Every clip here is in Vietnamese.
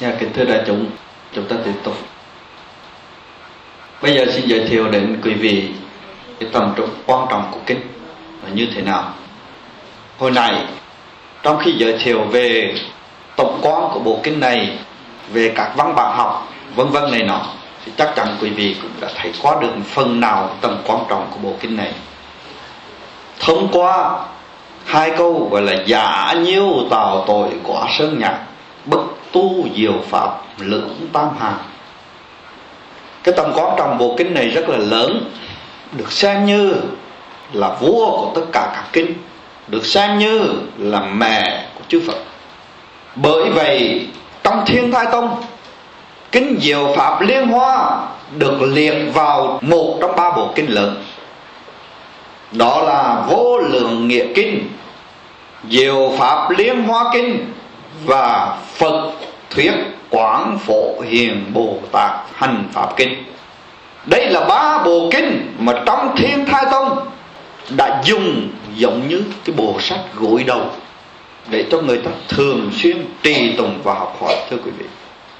Kính thưa đại chúng, chúng ta tiếp tục. Bây giờ xin giới thiệu đến quý vị cái tầm quan trọng của kinh là như thế nào. Hồi nãy trong khi giới thiệu về tổng quan của bộ kinh này, về các văn bản học vân vân này nọ, thì chắc chắn quý vị cũng đã thấy qua được phần nào tầm quan trọng của bộ kinh này thông qua hai câu gọi là: giả nhiêu tạo tội quả sơn nhạc, bất tu diệu pháp lưỡng tam hàng. Cái tầm quan trọng bộ kinh này rất là lớn, được xem như là vua của tất cả các kinh, được xem như là mẹ của chư Phật. Bởi vậy trong Thiên Thai Tông, kinh Diệu Pháp Liên Hoa được liệt vào một trong ba bộ kinh lớn, đó là Vô Lượng Nghĩa Kinh, Diệu Pháp Liên Hoa Kinh và Phật Thuyết Quán Phổ Hiền Bồ Tát Hành Pháp Kinh. Đây là ba bộ kinh mà trong Thiên Thai Tông đã dùng giống như cái bộ sách gối đầu để cho người ta thường xuyên trì tụng và học hỏi. Thưa quý vị,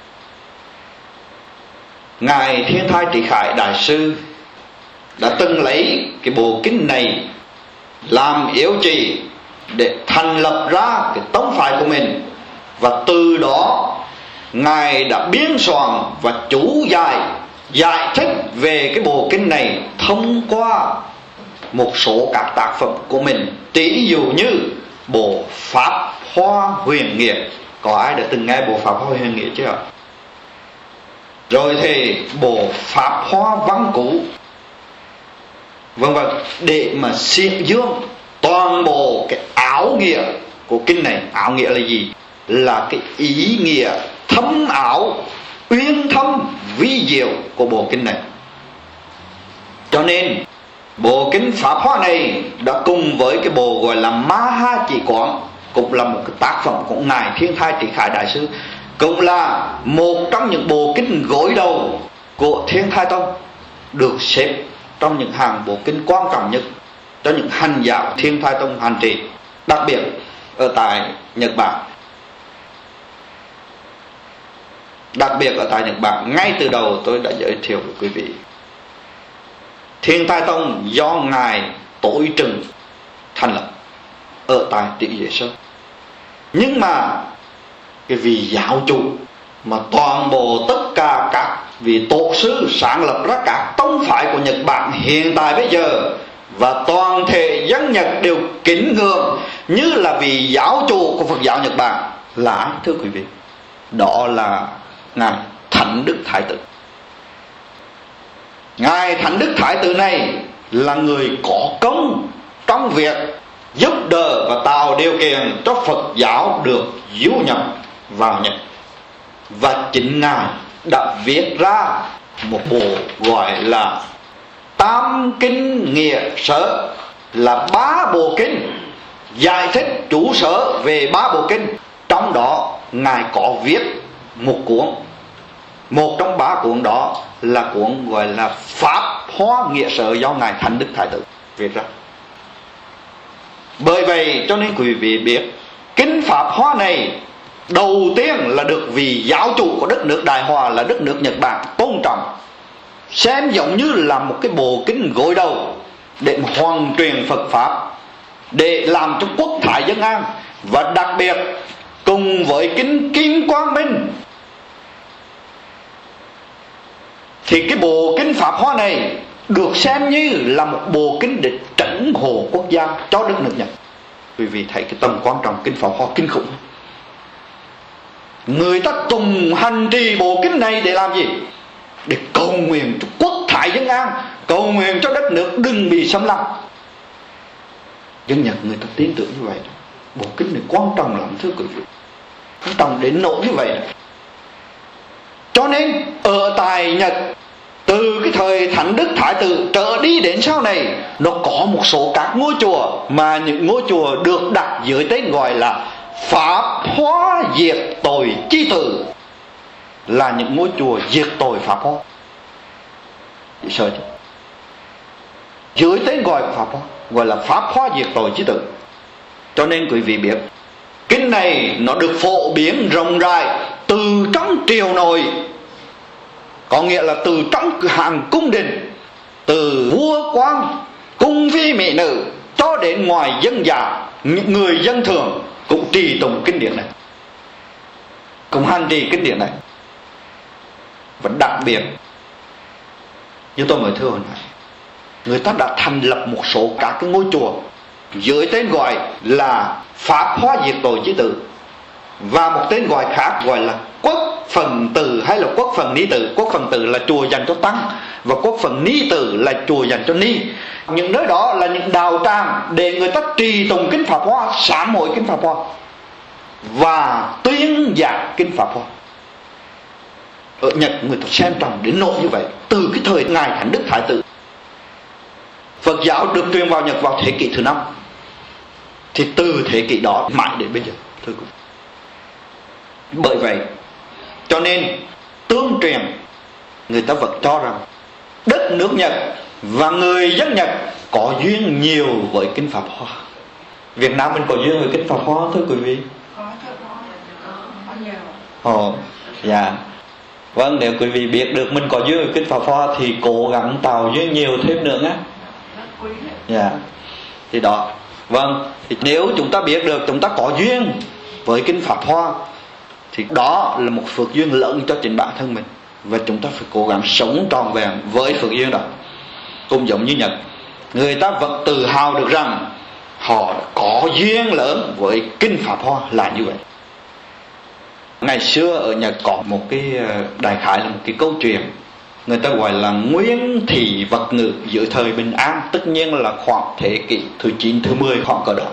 Ngài Thiên Thai Trị Khải Đại Sư đã từng lấy cái bộ kinh này làm yếu chỉ để thành lập ra cái tông phái của mình, và từ đó Ngài đã biên soạn và chú giải thích về cái bộ kinh này thông qua một số các tác phẩm của mình. Tỷ dụ như bộ Pháp Hoa Huyền Nghĩa. Có ai đã từng nghe bộ Pháp Hoa Huyền Nghĩa chưa? Rồi thì bộ Pháp Hoa Văn Cú, vân vân, để mà xiết dương toàn bộ cái áo nghĩa của kinh này. Áo nghĩa là gì? Là cái ý nghĩa thâm ảo, uyên thâm, vi diệu của bộ kinh này. Cho nên bộ kinh Pháp Hoa này đã cùng với cái bộ gọi là Ma Ha Chỉ Quán, cũng là một cái tác phẩm của Ngài Thiên Thai Trị Khải Đại Sư, cũng là một trong những bộ kinh gối đầu của Thiên Thai Tông, được xếp trong những hàng bộ kinh quan trọng nhất cho những hành giả Thiên Thai Tông hành trì, đặc biệt ở tại Nhật Bản. Đặc biệt ở tại Nhật Bản, ngay từ đầu tôi đã giới thiệu với quý vị, Thiên Thai Tông do Ngài Tối Trừng thành lập ở tại Tiểu Giới Sơn. Nhưng mà cái vị giáo chủ mà toàn bộ tất cả các vị tổ sư sáng lập ra các tông phái của Nhật Bản hiện tại bây giờ, và toàn thể dân Nhật đều kính ngưỡng như là vị giáo chủ của Phật giáo Nhật Bản, là ai thưa quý vị? Đó là Ngài Thánh Đức Thái Tử. Ngài Thánh Đức Thái Tử này là người có công trong việc giúp đỡ và tạo điều kiện cho Phật giáo được du nhập vào Nhật. Và chính Ngài đã viết ra một bộ gọi là Tam Kinh Nghĩa Sở, là ba bộ kinh giải thích chú sở về ba bộ kinh. Trong đó Ngài có viết một cuốn, một trong ba cuốn đó là cuốn gọi là Pháp Hoa Nghĩa Sở do Ngài Thánh Đức Thái Tử viết ra. Bởi vậy cho nên quý vị biết, kinh Pháp Hoa này đầu tiên là được vị giáo chủ của đất nước Đại Hòa là đất nước Nhật Bản tôn trọng, xem giống như là một cái bộ kinh gối đầu để mà hoàn truyền Phật Pháp, để làm cho quốc thái dân an. Và đặc biệt cùng với kinh Kim Quang Minh thì cái bộ kinh Pháp Hoa này được xem như là một bộ kinh để trấn hộ quốc gia cho đất nước Nhật. Quý vị thấy cái tầm quan trọng kinh Pháp Hoa kinh khủng. Người ta cùng hành trì bộ kinh này để làm gì? Để cầu nguyện cho quốc thái dân an, cầu nguyện cho đất nước đừng bị xâm lăng. Dân Nhật người ta tin tưởng như vậy. Bộ kinh này quan trọng lắm thưa quý vị, quan trọng đến nỗi như vậy. Cho nên ở tại Nhật, từ cái thời Thánh Đức Thái Tử trở đi đến sau này, nó có một số các ngôi chùa, mà những ngôi chùa được đặt dưới tên gọi là Pháp Hóa Diệt Tội Chi Tử, là những ngôi chùa diệt tội Pháp Hóa. Sợ chứ? Dưới tên gọi của Pháp Hóa gọi là Pháp Hóa Diệt Tội Chi Tử. Cho nên quý vị biết, kinh này nó được phổ biến rộng rãi từ trong triều nội, có nghĩa là từ trong hàng cung đình, từ vua quan, cung phi mỹ nữ cho đến ngoài dân giả, những người dân thường cũng trì tụng kinh điển này, cũng hành trì kinh điển này. Và đặc biệt như tôi mới thưa hồi nãy, người ta đã thành lập một số các cái ngôi chùa dưới tên gọi là Pháp Hoa Diệt Tội Chí Tử, và một tên gọi khác gọi là Quốc Phần Tử hay là Quốc Phần Ni Tử. Quốc Phần Tử là chùa dành cho tăng, và Quốc Phần Ni Tử là chùa dành cho ni. Những nơi đó là những đạo tràng để người ta trì tụng kinh Pháp Hoa, sám hối kinh Pháp Hoa và tuyên giảng kinh Pháp Hoa. Ở Nhật người ta xem trọng đến nỗi như vậy. Từ cái thời ngài Thánh Đức Thái Tử, Phật giáo được truyền vào Nhật vào thế kỷ thứ 5, thì từ thế kỷ đó mãi đến bây giờ, thưa quý vị. Bởi vậy cho nên tương truyền người ta vẫn cho rằng đất nước Nhật và người dân Nhật có duyên nhiều với kinh Pháp Hoa. Việt Nam mình có duyên với kinh Pháp Hoa thưa quý vị? Ồ, dạ. Vâng, nếu quý vị biết được mình có duyên với kinh Pháp Hoa thì cố gắng tạo duyên nhiều thêm nữa nhé. Dạ. Thì đó. Vâng, thì nếu chúng ta biết được chúng ta có duyên với kinh Pháp Hoa thì đó là một phước duyên lớn cho chính bản thân mình, và chúng ta phải cố gắng sống trọn vẹn với phước duyên đó. Cũng giống như Nhật, người ta vẫn tự hào được rằng họ có duyên lớn với kinh Pháp Hoa là như vậy. Ngày xưa ở Nhật có một cái đại khái là một cái câu chuyện, người ta gọi là nguyên thị vật ngữ giữa thời Bình An, tất nhiên là khoảng thế kỷ thứ 9, thứ 10 khoảng cỡ đó.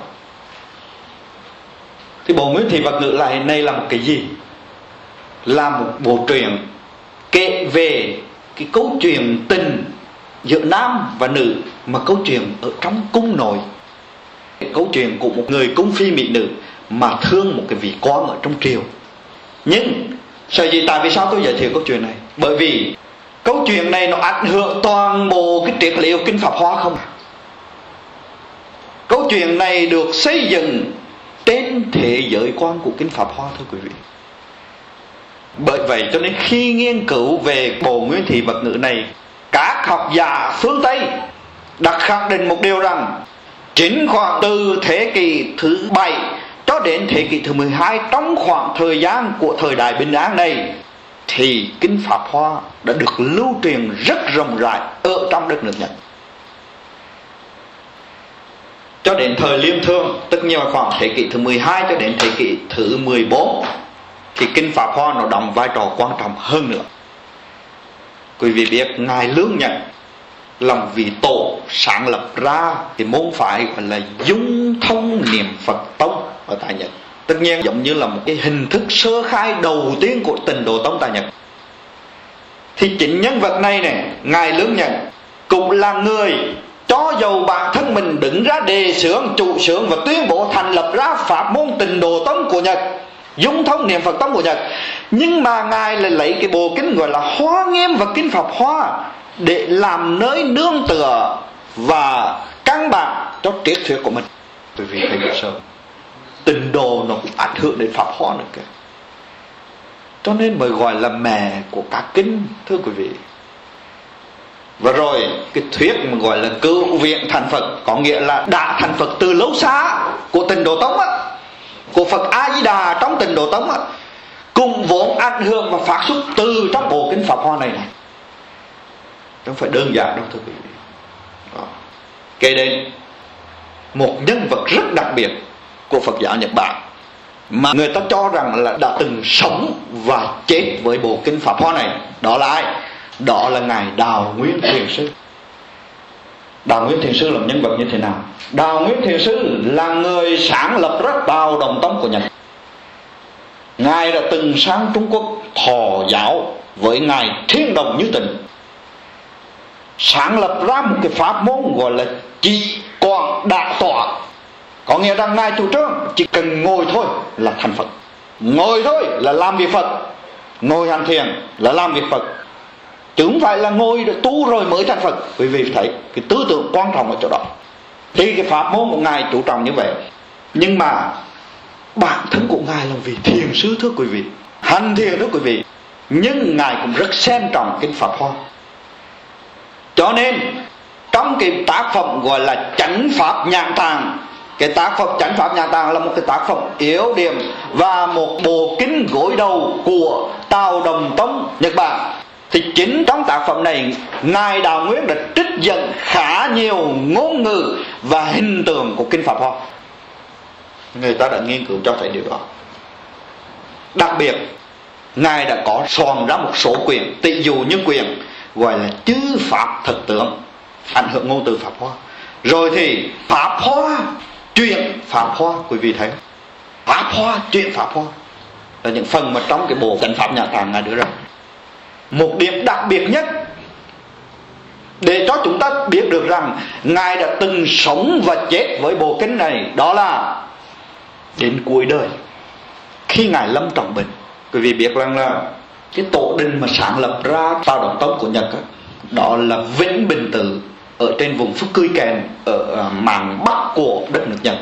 Thì bộ nguyên thị vật ngữ này là một cái gì? Là một bộ truyện kể về cái câu chuyện tình giữa nam và nữ, mà câu chuyện ở trong cung nội. Câu chuyện của một người cung phi mỹ nữ mà thương một cái vị quan ở trong triều. Nhưng tại vì sao tôi giới thiệu câu chuyện này? Bởi vì câu chuyện này nó ảnh hưởng toàn bộ cái triết lý của kinh Pháp Hoa không. Câu chuyện này được xây dựng trên thế giới quan của kinh Pháp Hoa, thưa quý vị. Bởi vậy cho nên khi nghiên cứu về bộ nguyên thị vật ngữ này, các học giả phương Tây đã khẳng định một điều rằng chính khoảng từ thế kỷ thứ 7 cho đến thế kỷ thứ 12, trong khoảng thời gian của thời đại Bình An này, thì kinh Pháp Hoa đã được lưu truyền rất rộng rãi ở trong đất nước Nhật. Cho đến thời Liêm Thương, tức như khoảng thế kỷ thứ 12 cho đến thế kỷ thứ 14, thì kinh Pháp Hoa nó đóng vai trò quan trọng hơn nữa. Quý vị biết ngài Lương Nhật làm vị tổ sáng lập ra thì môn phái gọi là Dung Thông Niệm Phật Tông ở tại Nhật. Tất nhiên giống như là một cái hình thức sơ khai đầu tiên của Tịnh Độ Tông tại Nhật. Thì chính nhân vật này này, ngài Lương Nhật cũng là người cho dầu bản thân mình đứng ra đề xướng, chủ xướng và tuyên bố thành lập ra pháp môn Tịnh Độ Tông của Nhật, Dung Thông Niệm Phật Tông của Nhật. Nhưng mà ngài lại lấy cái bộ kinh gọi là Hoa Nghiêm và kinh Pháp Hoa để làm nơi nương tựa và căn bản cho triết thuyết của mình. Bởi vì thấy được sao Tịnh Độ nó cũng ảnh hưởng đến Pháp Hoa nữa kìa. Cho nên mới gọi là mẹ của các kinh, thưa quý vị. Và rồi cái thuyết mà gọi là cựu viện thành Phật, có nghĩa là đã thành Phật từ lâu xa của Tịnh Độ Tông á, của Phật A Di Đà trong Tịnh Độ Tông á, cùng vốn ảnh hưởng và phát xuất từ trong bộ kinh Pháp Hoa này này. Không phải đơn giản đâu, thưa quý vị. Kể đến một nhân vật rất đặc biệt của Phật giáo Nhật Bản mà người ta cho rằng là đã từng sống và chết với bộ kinh Pháp Hoa này. Đó là ai? Đó là ngài Đào Nguyên Thiền Sư. Đào Nguyên Thiền Sư là nhân vật như thế nào? Đào Nguyên Thiền Sư là người sáng lập ra Bào Đồng Tông của Nhật. Ngài đã từng sang Trung Quốc thọ giáo với ngài Thiên Đồng Như Tịnh, sáng lập ra một cái pháp môn gọi là Chỉ Quảng Đại Tọa. Có nghĩa rằng ngài chủ trương chỉ cần ngồi thôi là thành Phật, ngồi thôi là làm việc Phật, ngồi hành thiền là làm việc Phật, chứ không phải là ngồi để tu rồi mới thành Phật. Quý vị thấy cái tư tưởng quan trọng ở chỗ đó. Thì cái pháp môn của ngài chủ trọng như vậy, nhưng mà bản thân của ngài là vị thiền sư, thưa quý vị. hành thiền, thưa quý vị, nhưng Ngài cũng rất xem trọng kinh Pháp Hoa. Cho nên trong cái tác phẩm gọi là Chánh Pháp Nhãn Tạng, cái tác phẩm Chánh Pháp Nhãn Tạng là một cái tác phẩm yếu điểm và một bộ kinh gối đầu của Tào Đồng Tông Nhật Bản. Thì chính trong tác phẩm này, Ngài Đạo Nguyên đã trích dẫn khá nhiều ngôn ngữ và hình tượng của kinh Pháp Hoa. Người ta đã nghiên cứu cho thấy điều đó. Đặc biệt, Ngài đã có soạn ra một số quyển, tỷ dụ như quyển gọi là Chư Pháp Thực Tướng, ảnh hưởng ngôn từ Pháp Hoa. Rồi thì Pháp Hoa, Truyện Pháp Hoa, quý vị thấy, Pháp Hoa, Truyện Pháp Hoa là những phần mà trong cái bộ Chánh Pháp Nhãn Tạng Ngài đưa ra. Một điểm đặc biệt nhất để cho chúng ta biết được rằng Ngài đã từng sống và chết với bộ kinh này, đó là đến cuối đời, khi Ngài lâm trọng bệnh. Quý vị biết rằng là cái tổ đình mà sáng lập ra Tào Đồng Tông của Nhật đó là Vĩnh Bình Tự ở trên vùng Fukuiken ở mạn bắc của đất nước Nhật.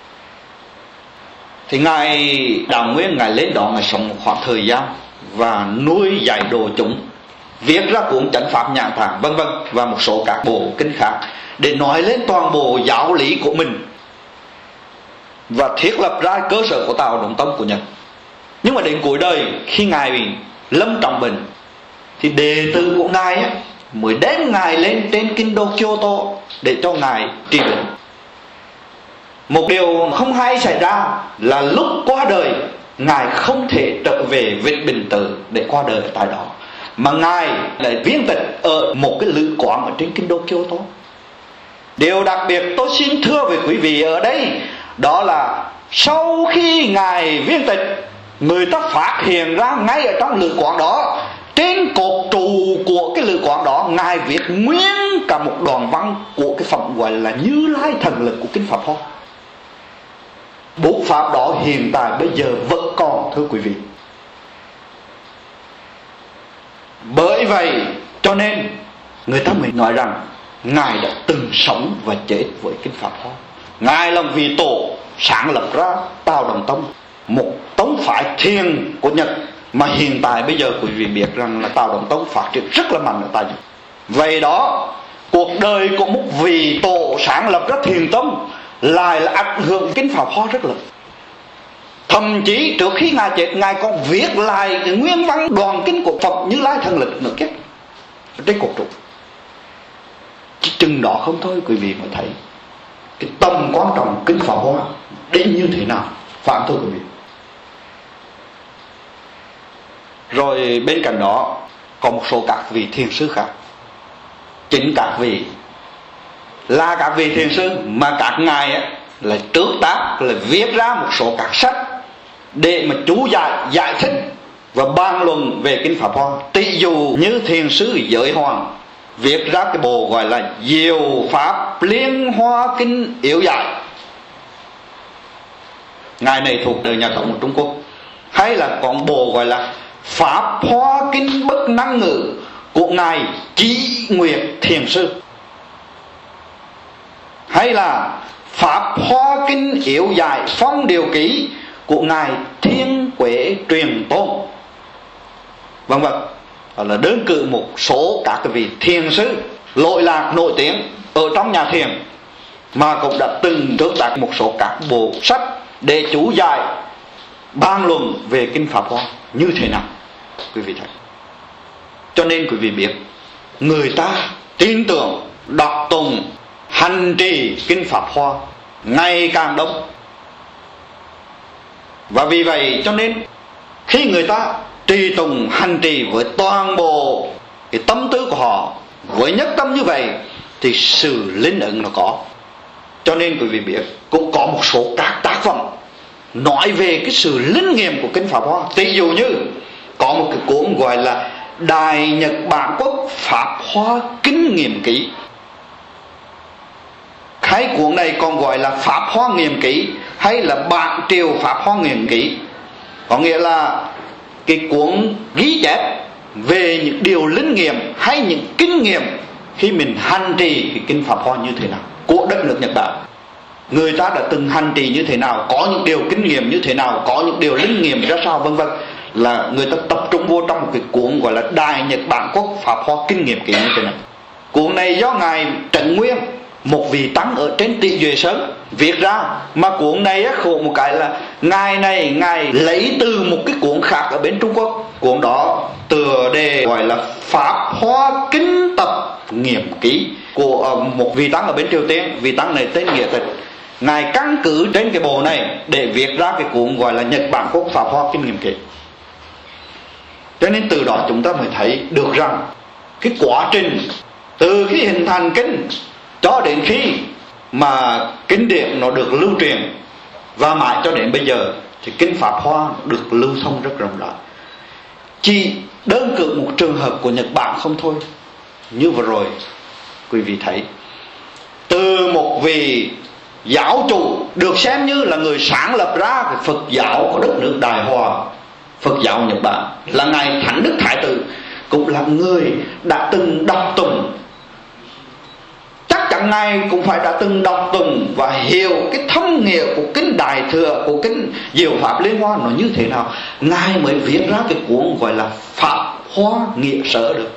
Thì Ngài Đạo Nguyên, Ngài lên đó, Ngài sống một khoảng thời gian và nuôi dạy đồ chúng, viết ra cuốn Chánh Pháp Nhãn Tạng vân vân và một số các bộ kinh khác để nói lên toàn bộ giáo lý của mình và thiết lập ra cơ sở của Tào Đồng Tông của Nhật. Nhưng mà đến cuối đời, khi Ngài bị lâm trọng bệnh, thì đệ tử của Ngài á, mới đem Ngài lên trên kinh đô Kyoto để cho Ngài trị bệnh. Một điều không hay xảy ra là lúc qua đời, Ngài không thể trở về Vĩnh Bình Tự để qua đời ở tại đó, mà Ngài lại viên tịch ở một cái lữ quán ở trên kinh đô Kyoto. Điều đặc biệt tôi xin thưa với quý vị ở đây, đó là sau khi Ngài viên tịch, người ta phát hiện ra ngay ở trong lữ quán đó, trên cột trụ của cái lữ quán đó, Ngài viết nguyên cả một đoạn văn của cái phẩm gọi là Như Lai Thần Lực của kinh Pháp Hoa. Bút pháp đó hiện tại bây giờ vẫn còn, thưa quý vị. Bởi vậy cho nên người ta mới nói rằng Ngài đã từng sống và chết với kinh Pháp Hoa. Ngài là vị tổ sáng lập ra Tào Đồng Tông, một tông phái thiền của Nhật mà hiện tại bây giờ quý vị biết rằng là Tào Đồng Tông phát triển rất là mạnh ở tại Nhật. Vậy đó, cuộc đời của một vị tổ sáng lập ra thiền tông lại là ảnh hưởng kinh Pháp Hoa rất lớn. Thậm chí trước khi Ngài chết, Ngài còn viết lại cái nguyên văn đoạn kinh của Phật Như Lai Thần Lực nữa kết trên cột trụ. Chỉ chừng đó không thôi, quý vị mới thấy cái tầm quan trọng kinh Pháp Hoa đến như thế nào, phải không thưa quý vị? Rồi bên cạnh đó có một số các vị thiền sư khác. Chính các vị là các vị thiền sư mà các ngài ấy, là trước tác là viết ra một số các sách để mà chú giải thích và bàn luận về kinh Pháp Hoa. Tỷ dụ như thiền sư Giới Hoàng viết ra cái bộ gọi là Diệu Pháp Liên Hoa Kinh Yếu Giải. Ngài này thuộc đời nhà Cộng của Trung Quốc. Hay là có bộ gọi là Pháp Hoa Kinh Bất Năng Ngữ của Ngài Chí Nguyệt Thiền Sư. Hay là Pháp Hoa Kinh Yếu Giải Phong Điều Ký của Ngài Thiên Quế Truyền Tôn, vân vân. Đó là đơn cử một số các vị thiền sư lỗi lạc nổi tiếng ở trong nhà thiền mà cũng đã từng trước tác một số các bộ sách để chú giải bàn luận về kinh Pháp Hoa như thế nào, quý vị thấy. Cho nên quý vị biết, người ta tin tưởng, đọc tụng, hành trì kinh Pháp Hoa ngày càng đông. Và vì vậy cho nên khi người ta trì tùng hành trì với toàn bộ cái tâm tư của họ, với nhất tâm như vậy, thì sự linh ứng nó có. Cho nên quý vị biết, cũng có một số các tác phẩm nói về cái sự linh nghiệm của kinh Pháp Hoa. Ví dụ như có một cái cuốn gọi là Đại Nhật Bản Quốc Pháp Hoa Kinh Nghiệm Ký. Hay cuốn này còn gọi là Pháp Hoa Nghiệm Ký, hay là Bản Triều Pháp Hoa Nghiệm Ký. Có nghĩa là cái cuốn ghi chép về những điều linh nghiệm hay những kinh nghiệm khi mình hành trì cái kinh Pháp Hoa như thế nào của đất nước Nhật Bản. Người ta đã từng hành trì như thế nào, có những điều kinh nghiệm như thế nào, có những điều linh nghiệm ra sao, vân vân, là người ta tập trung vô trong một cái cuốn gọi là Đại Nhật Bản Quốc Pháp Hoa Kinh Nghiệm Ký như thế này. Cuốn này do ngài Trần Nguyên, một vị tăng ở trên Tị Duệ Sơn viết ra, mà cuốn này khổ một cái là ngài lấy từ một cái cuốn khác ở bên Trung Quốc. Cuốn đó tựa đề gọi là Pháp Hoa Kinh Tập Nghiệm Ký của một vị tăng ở bên Triều Tiên. Vị tăng này tên Nghĩa Tịch. Ngài căn cứ trên cái bộ này để viết ra cái cuốn gọi là Nhật Bản Quốc Pháp Hoa Kinh Nghiệm Ký. Cho nên từ đó chúng ta mới thấy được rằng cái quá trình từ khi hình thành kinh cho đến khi mà kinh điển nó được lưu truyền và mãi cho đến bây giờ thì kinh Pháp Hoa được lưu thông rất rộng rãi. Chỉ đơn cử một trường hợp của Nhật Bản không thôi. Như vừa rồi quý vị thấy, từ một vị giáo chủ được xem như là người sáng lập ra cái Phật giáo của đất nước Đại Hòa, Phật giáo Nhật Bản, là ngài Thánh Đức Thái Tử, cũng là người đã từng đọc tụng. Chắc chắn ngài cũng phải đã từng đọc tụng và hiểu cái thâm nghĩa của kinh Đại Thừa, của kinh Diệu Pháp Liên Hoa nó như thế nào, ngài mới viết ra cái cuốn gọi là Pháp Hoa Nghĩa Sở được.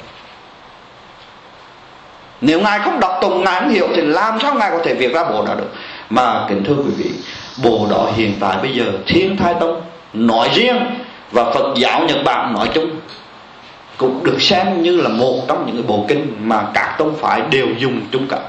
Nếu ngài không đọc tụng, ngài không hiểu thì làm sao ngài có thể viết ra bộ đó được. Mà kính thưa quý vị, bộ đó hiện tại bây giờ Thiên Thai Tông nói riêng và Phật giáo Nhật Bản nói chung cũng được xem như là một trong những cái bộ kinh mà các tông phái đều dùng chung cả.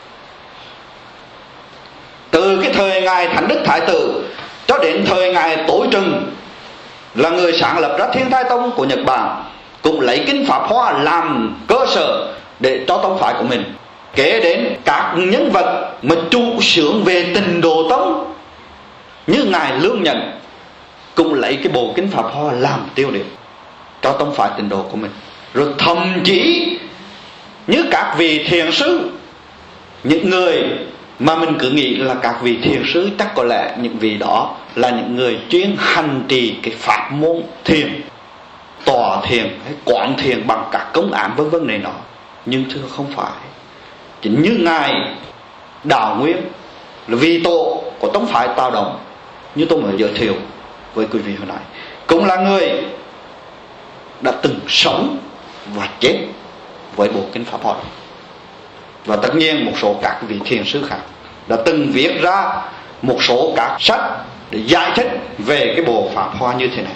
Từ cái thời ngài Thánh Đức Thái Tử cho đến thời ngài Tối Trừng là người sáng lập ra Thiên Thai Tông của Nhật Bản, cũng lấy kinh Pháp Hoa làm cơ sở để cho tông phái của mình. Kể đến các nhân vật mà chủ xướng về Tịnh Độ Tông như ngài Lương Nhận cũng lấy cái bộ kinh Pháp Hoa làm tiêu điểm cho tông phái Tịnh Độ của mình. Rồi thậm chí như các vị thiền sư, những người mà mình cứ nghĩ là các vị thiền sư, chắc có lẽ những vị đó là những người chuyên hành trì cái pháp môn thiền, tọa thiền hay quán thiền bằng các công án vân vân này nọ. Nhưng thưa không phải. Chính như ngài Đạo Nguyên là vị tổ của tông phái Tào Động, như tôi mới giới thiệu với quý vị hồi nãy, cũng là người đã từng sống và chết với bộ kinh Pháp Hoa. Và tất nhiên một số các vị thiền sư khác đã từng viết ra một số các sách để giải thích về cái bộ Pháp Hoa như thế này.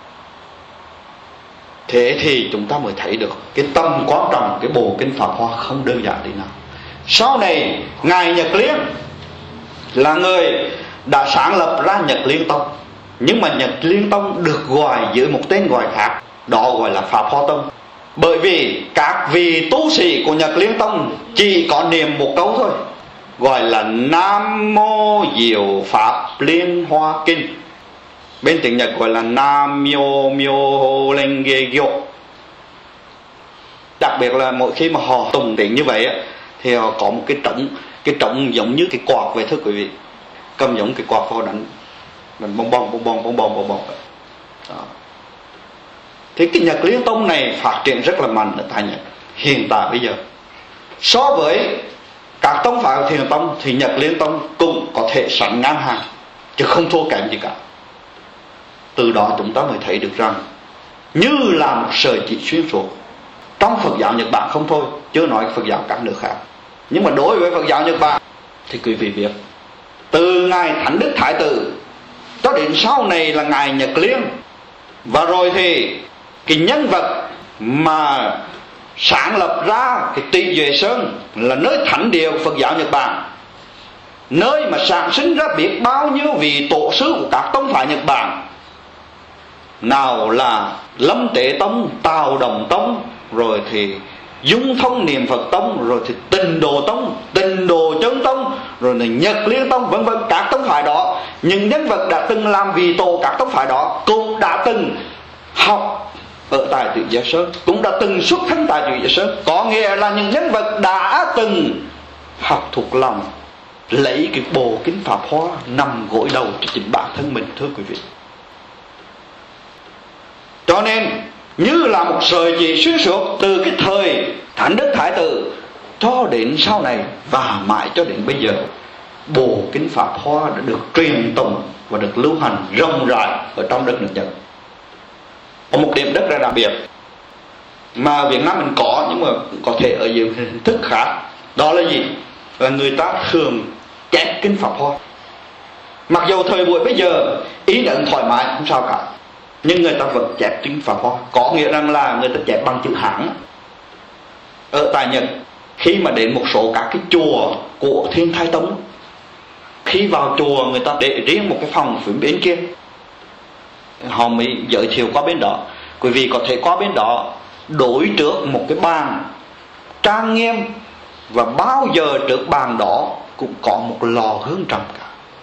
Thế thì chúng ta mới thấy được cái tầm quan trọng cái bộ kinh Pháp Hoa không đơn giản thế nào. Sau này ngài Nhật Liên là người đã sáng lập ra Nhật Liên Tông, nhưng mà Nhật Liên Tông được gọi dưới một tên gọi khác, đó gọi là Pháp Hoa Tông. Bởi vì các vị tu sĩ của Nhật Liên Tông chỉ có niệm một câu thôi, gọi là Nam Mô Diệu Pháp Liên Hoa Kinh. Bên tiếng Nhật gọi là Nam Myo Myo Lenge Gyo. Đặc biệt là mỗi khi mà họ tụng tiếng như vậy thì họ có một cái trống giống như cái quạt vậy, thưa quý vị, cầm giống cái quạt họ đánh bong bong. Thì cái Nhật Liên Tông này phát triển rất là mạnh ở tại Nhật hiện tại bây giờ. So với các tông phái của Thiền Tông thì Nhật Liên Tông cũng có thể sánh ngang hàng, chứ không thua kém gì cả. Từ đó chúng ta mới thấy được rằng như là một sợi chỉ xuyên suốt trong Phật giáo Nhật Bản không thôi, chưa nói Phật giáo các nước khác. Nhưng mà đối với Phật giáo Nhật Bản thì quý vị biết, từ ngài Thánh Đức Thái Tử cho đến sau này là ngài Nhật Liên, và rồi thì cái nhân vật mà sáng lập ra cái Tị Duệ Sơn là nơi thánh địa của Phật giáo Nhật Bản, nơi mà sản sinh ra biết bao nhiêu vị tổ sư của các tông phái Nhật Bản, nào là Lâm Tế Tông, Tào Đồng Tông, rồi thì Dung Thông Niệm Phật Tông, rồi thì Tịnh Độ Tông, Tịnh Độ Chân Tông, rồi là Nhật Liên Tông, vân vân. Các tông phái đó, những nhân vật đã từng làm vị tổ các tông phái đó cũng đã từng học ở tại Tị Duệ Sơn, cũng đã từng xuất thân tại Tị Duệ Sơn. Có nghĩa là những nhân vật đã từng học thuộc lòng, lấy cái bộ kinh Pháp Hoa nằm gối đầu cho chính bản thân mình, thưa quý vị. Cho nên như là một sợi chỉ xuyên suốt từ cái thời Thánh Đức Thái Tử cho đến sau này và mãi cho đến bây giờ, bộ kinh Pháp Hoa đã được truyền tụng và được lưu hành rộng rãi ở trong đất nước Nhật. Có một điểm rất là đặc biệt mà Việt Nam mình có, nhưng mà có thể ở nhiều hình thức khác. Đó là gì? Là người ta thường chép kinh Pháp Hoa. Mặc dù thời buổi bây giờ ý ấn thoải mái không sao cả, nhưng người ta vẫn chép kinh Pháp Hoa. Có nghĩa rằng là người ta chép bằng chữ Hán. Ở tại Nhật, khi mà đến một số các cái chùa của Thiên Thai Tông, khi vào chùa người ta để riêng một cái phòng phía bên kia, họ mới giới thiệu qua bên đó. Quý vị có thể qua bên đó đối trước một cái bàn trang nghiêm, và bao giờ trước bàn đó cũng có một lò hương trầm cả,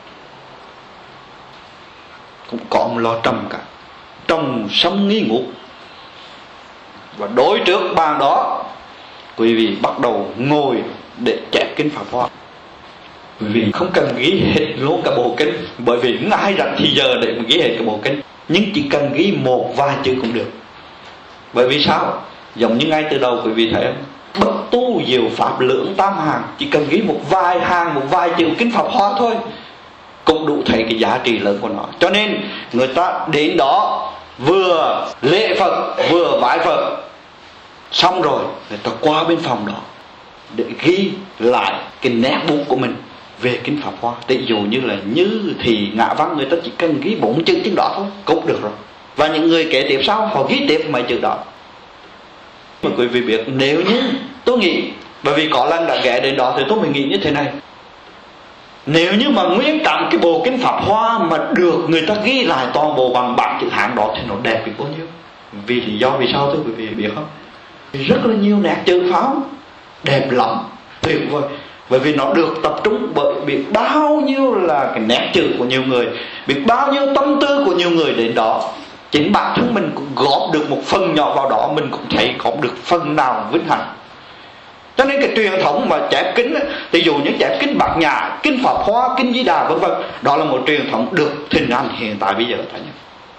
cũng có một lò trầm cả, trầm sông nghi ngút. Và đối trước bàn đó quý vị bắt đầu ngồi để chép kinh Pháp Hoa. Quý vị không cần ghi hết luôn cả bộ kinh, bởi vì không ai rảnh thì giờ để mà ghi hết cái bộ kinh, nhưng chỉ cần ghi một vài chữ cũng được. Bởi vì sao? Giống như ngay từ đầu quý vị thấy không? Bất tu diệu pháp lưỡng tam hàng, chỉ cần ghi một vài hàng, một vài chữ kinh Pháp Hoa thôi cũng đủ thấy cái giá trị lớn của nó. Cho nên người ta đến đó vừa lễ Phật vừa vái Phật, xong rồi người ta qua bên phòng đó để ghi lại cái nét bút của mình về kinh Pháp Hoa. Ví dụ như là Như Thị Ngã Văn, người ta chỉ cần ghi 4 chữ trên đó thôi cũng được rồi. Và những người kế tiếp sau họ ghi tiếp mấy chữ đó. Mà quý vị biết, nếu như tôi nghĩ, bởi vì có lần đã ghé đến đó thì tôi mới nghĩ như thế này: nếu như mà nguyên cả cái bộ kinh Pháp Hoa mà được người ta ghi lại toàn bộ bằng bảng chữ Hán đó thì nó đẹp biết bao nhiêu. Vì lý do vì sao thưa quý vị biết không? Rất là nhiều nét chữ pháo đẹp lắm, tuyệt vời. Bởi vì nó được tập trung bởi biết bao nhiêu là cái nét chữ của nhiều người, biết bao nhiêu tâm tư của nhiều người đến đó. Chính bản thân mình cũng góp được một phần nhỏ vào đó, mình cũng thấy có được phần nào vinh hạnh. Cho nên cái truyền thống mà chép kinh, ví dụ như chép kinh Bát Nhã, kinh Pháp Hoa, kinh Di Đà vân vân, đó là một truyền thống được thịnh hành hiện tại bây giờ tại Nhật.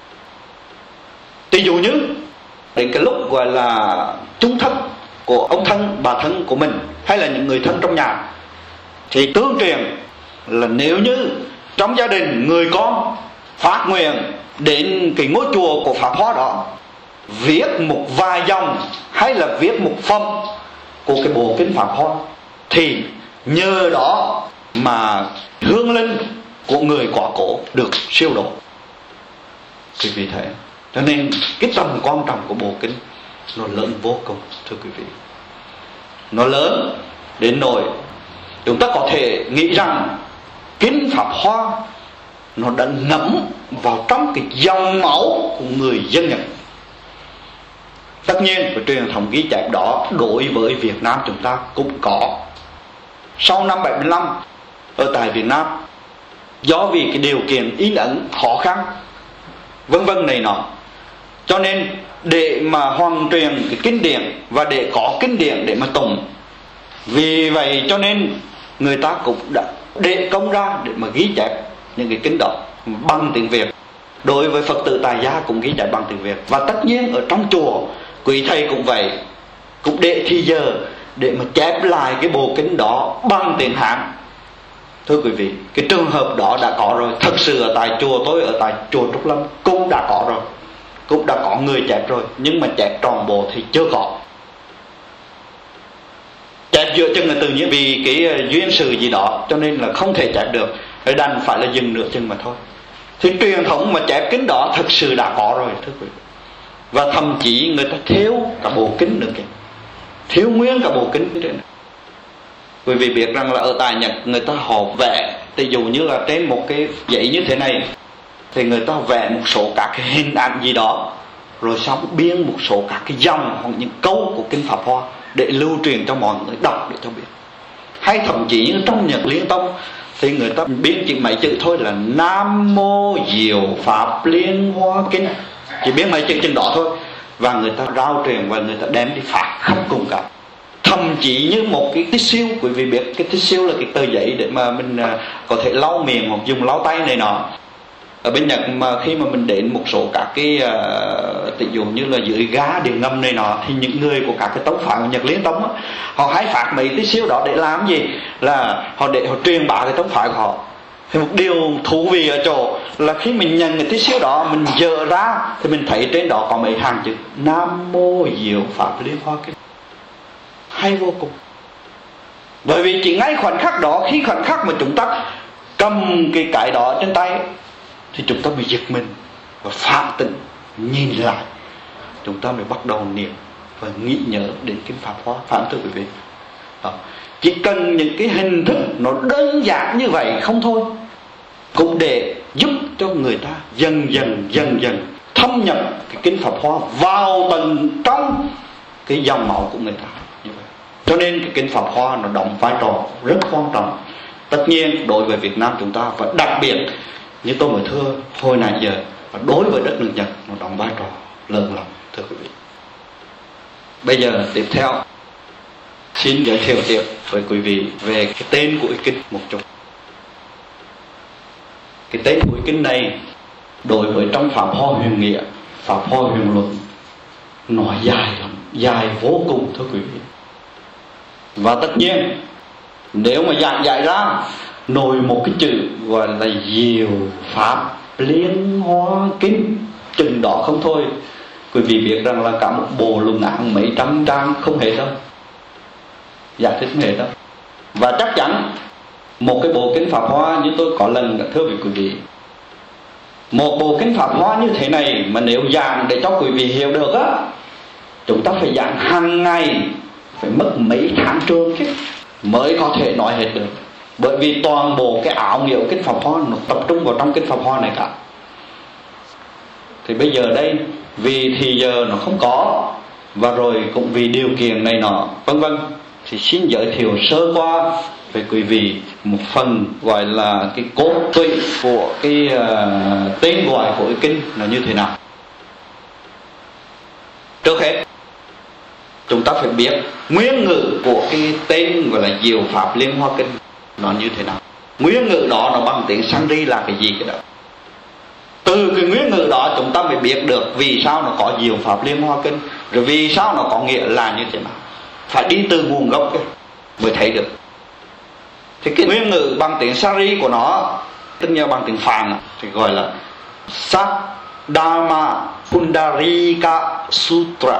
Ví dụ như đến cái lúc gọi là chung thân của ông thân, bà thân của mình, hay là những người thân trong nhà, thì tương truyền là nếu như trong gia đình người con phát nguyện đến cái ngôi chùa của Pháp Hoa đó, viết một vài dòng hay là viết một phẩm của cái bộ kinh Pháp Hoa, thì nhờ đó mà hương linh của người quá cố được siêu độ. Quý vị thấy, cho nên cái tầm quan trọng của bộ kinh nó lớn vô cùng, thưa quý vị. Nó lớn đến nỗi chúng ta có thể nghĩ rằng kinh Pháp Hoa nó đã ngấm vào trong cái dòng máu của người dân Nhật. Tất nhiên cái truyền thống ghi chép đó đối với Việt Nam chúng ta cũng có. Sau năm 75 ở tại Việt Nam, do vì cái điều kiện in ấn khó khăn vân vân này nọ, cho nên để mà hoàn truyền cái kinh điển và để có kinh điển để mà tụng, vì vậy cho nên người ta cũng đã để công ra để mà ghi chép những cái kinh đó bằng tiếng Việt. Đối với Phật tử tại gia cũng ghi chép bằng tiếng Việt. Và tất nhiên ở trong chùa quý thầy cũng vậy, cũng để thì giờ để mà chép lại cái bộ kinh đó bằng tiếng Hán. Thưa quý vị, cái trường hợp đó đã có rồi. Thật sự ở tại chùa tôi, ở tại chùa Trúc Lâm cũng đã có rồi, cũng đã có người chép rồi, nhưng mà chép tròn bộ thì chưa có. Chép giữa chừng là tự nhiên vì cái duyên sự gì đó cho nên là không thể chép được, phải đành phải là dừng nửa chừng mà thôi. Thì truyền thống mà chép kinh đó thật sự đã có rồi, thưa quý vị. Và thậm chí người ta thiếu cả bộ kinh nữa kìa, thiếu nguyên cả bộ kinh nữa. Quý vị biết rằng là ở tại Nhật người ta họ vẽ, ví dụ như là trên một cái giấy như thế này thì người ta vẽ một số các cái hình ảnh gì đó, rồi xong biên một số các cái dòng hoặc những câu của kinh Pháp Hoa để lưu truyền cho mọi người đọc để cho biết. Hay thậm chí như trong Nhật Liên Tông thì người ta biên chỉ mấy chữ thôi là Nam Mô Diệu Pháp Liên Hoa Kinh, chỉ biết mấy chữ trên đó thôi, và người ta rao truyền và người ta đem đi phát khắp cùng cả. Thậm chí như một cái tissue, quý vị biết cái tissue là cái tờ giấy để mà mình có thể lau miệng hoặc dùng lau tay này nọ. Ở bên Nhật mà khi mà mình đến một số các cái ví dụ như là dưới ga điện ngầm này nọ, thì những người của các cái tông phái của Nhật Liên Tông á, họ hay phát mấy tí xíu đó để làm gì? Là họ để họ truyền bá cái tông phái của họ. Thì một điều thú vị ở chỗ là khi mình nhận cái tí xíu đó, mình dỡ ra thì mình thấy trên đó có mấy hàng chữ Nam Mô Diệu Pháp Liên Hoa Kinh. Hay vô cùng. Bởi vì chỉ ngay khoảnh khắc đó, khi khoảnh khắc mà chúng ta cầm cái đó trên tay thì chúng ta mới giật mình và phạm tỉnh, nhìn lại, chúng ta mới bắt đầu niệm và nghĩ nhớ đến kinh Pháp Hoa. Phạm thưa quý vị, chỉ cần những cái hình thức nó đơn giản như vậy không thôi, cũng để giúp cho người ta dần dần thâm nhập cái kinh Pháp Hoa vào tận trong cái dòng máu của người ta như vậy. Cho nên cái kinh Pháp Hoa nó đóng vai trò rất quan trọng. Tất nhiên đối với Việt Nam chúng ta, và đặc biệt như tôi mới thưa hồi nãy giờ, và đối với đất nước Nhật nó đóng vai trò lớn lắm thưa quý vị. Bây giờ tiếp theo xin giới thiệu tiếp với quý vị về cái tên của kinh một chút. Cái tên của kinh này đối với trong Pháp Hoa Huyền Nghĩa, Pháp Hoa Huyền Luận, nói dài lắm, dài vô cùng thưa quý vị. Và tất nhiên nếu mà giảng giải ra nổi một cái chữ gọi là Diệu Pháp Liên Hoa Kinh, chừng đó không thôi. Quý vị biết rằng là cả một bộ luận án mấy trăm trang không hề đâu, giải thích không hề đâu. Và chắc chắn một cái bộ kinh Pháp Hoa như tôi có lần đã thưa với quý vị, một bộ kinh Pháp Hoa như thế này mà nếu giảng để cho quý vị hiểu được á, chúng ta phải giảng hàng ngày, phải mất mấy tháng trường chứ mới có thể nói hết được. Bởi vì toàn bộ cái ảo nghĩa kinh Pháp Hoa nó tập trung vào trong kinh Pháp Hoa này cả. Thì bây giờ đây vì thì giờ nó không có, và rồi cũng vì điều kiện này nọ vân vân, thì xin giới thiệu sơ qua với quý vị một phần gọi là cái cốt tủy của cái tên gọi của cái kinh là như thế nào. Trước hết chúng ta phải biết nguyên ngữ của cái tên gọi là Diệu Pháp Liên Hoa Kinh nó như thế nào. Nguyên ngữ đó nó bằng tiếng Sanskrit là cái gì cái đó. Từ cái nguyên ngữ đó chúng ta mới biết được vì sao nó có Diệu Pháp Liên Hoa Kinh, rồi vì sao nó có nghĩa là như thế nào. Phải đi từ nguồn gốc ấy, mới thấy được. Thì cái nguyên ngữ bằng tiếng Sanskrit của nó, tức là bằng tiếng Phạn thì gọi là Saddhamma Pundarika Sutra.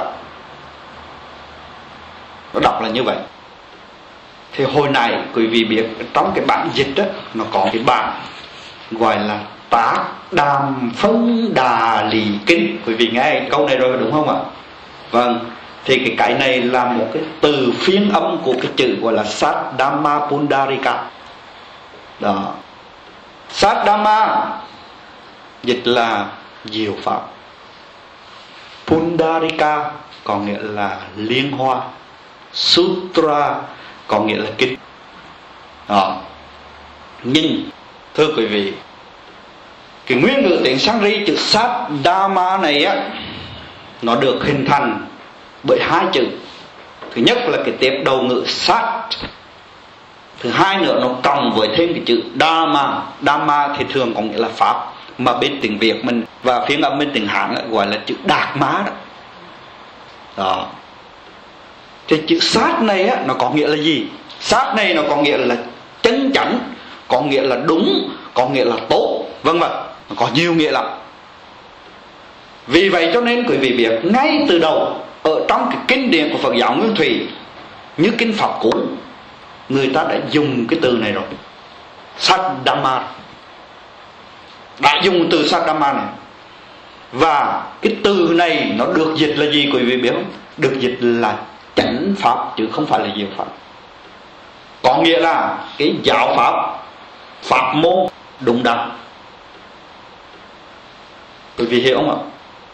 Nó đọc là như vậy. Thì hồi này quý vị biết trong cái bản dịch đó, nó có cái bản gọi là Tác Đàm Phân Đà Lý Kinh. Quý vị nghe câu này rồi đúng không ạ? Vâng. Thì cái này là một cái từ phiên âm của cái chữ gọi là Saddhamma Pundarika. Đó. Saddhamma dịch là Diệu Pháp, Pundarika có nghĩa là liên hoa, Sutra có nghĩa là kinh. Đó. Nhưng thưa quý vị, cái nguyên ngữ tiếng Sanskrit chữ Saddhamma này á, nó được hình thành bởi hai chữ. Thứ nhất là cái tiếp đầu ngữ sát, thứ hai nữa nó cộng với thêm cái chữ Dhamma. Dhamma thì thường có nghĩa là pháp, mà bên tiếng Việt mình và phiên âm bên tiếng Hán gọi là chữ Đạt Má đó. Đó. Thì chữ sát này á, nó có nghĩa là gì? Sát này nó có nghĩa là chân chánh, có nghĩa là đúng, có nghĩa là tốt, vân vân. Nó có nhiều nghĩa lắm. Vì vậy cho nên quý vị biết ngay từ đầu ở trong cái kinh điển của Phật giáo Nguyên Thủy, như kinh Pháp Cú, người ta đã dùng cái từ này rồi, Saddhamma, đã dùng từ Saddhamma này. Và cái từ này nó được dịch là gì quý vị biết không? Được dịch là chánh pháp chứ không phải là diệu pháp. Có nghĩa là cái giáo pháp, pháp môn đúng đắn. Quý vị hiểu không ạ?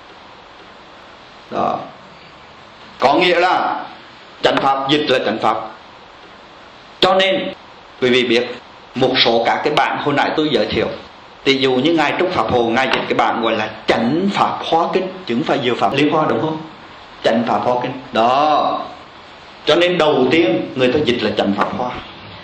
Đó. Có nghĩa là chánh pháp dịch là chánh pháp. Cho nên quý vị biết một số các cái bản hồi nãy tôi giới thiệu, ví dụ như ngài Trúc Pháp Hồ, ngài dịch cái bản gọi là chánh pháp hóa kinh, chứ không phải diệu pháp liên hoa, đúng không? Chánh pháp hóa kinh đó. Cho nên đầu tiên người ta dịch là chánh pháp hóa.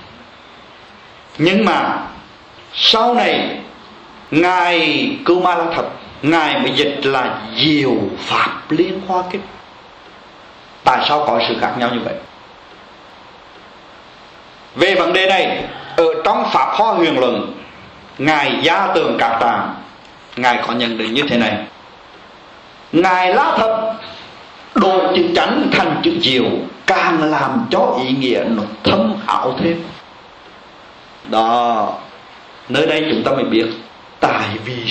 Nhưng mà sau này ngài Cưu Ma La Thập, ngài mới dịch là diệu pháp liên hoa kinh. Tại sao có sự khác nhau như vậy? Về vấn đề này, ở trong Pháp Hoa Huyền Luận Ngài Gia Tường Cát Tàng, Ngài có nhận định như thế này: Ngài Lá Thập đổi chữ chánh thành chữ diệu, càng làm cho ý nghĩa nó thâm ảo thêm. Đó, nơi đây chúng ta mới biết tại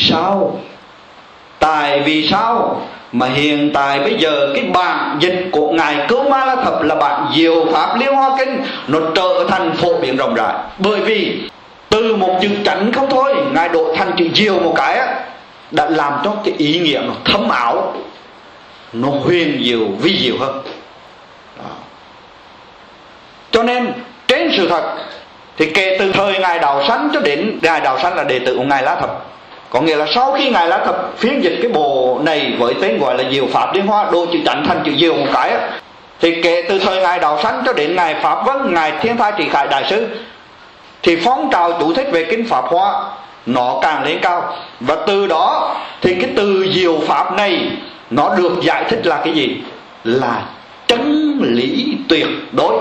vì sao mà hiện tại bây giờ cái bản dịch của Ngài Cưu Ma La Thập là bản Diệu Pháp Liên Hoa Kinh nó trở thành phổ biến rộng rãi. Bởi vì từ một chữ chánh không thôi, Ngài đổi thành chữ diệu một cái á, đã làm cho cái ý nghĩa nó thâm ảo, nó huyền diệu, vi diệu hơn. Đó. Cho nên trên sự thật thì kể từ thời Ngài Đạo Sanh cho đến Ngài Đạo Sanh là đệ tử của Ngài Lá Thập. Có nghĩa là sau khi Ngài Lá Thập phiên dịch cái bộ này với tên gọi là Diệu Pháp Liên Hoa, đổi chữ chánh thành chữ diệu một cái á, thì kể từ thời Ngài Đạo Sanh cho đến Ngài Pháp Vân, Ngài Thiên Thai Trị Khải Đại Sư, thì phong trào chú thích về kinh Pháp Hoa nó càng lên cao. Và từ đó thì cái từ diệu pháp này nó được giải thích là cái gì? Là chân lý tuyệt đối.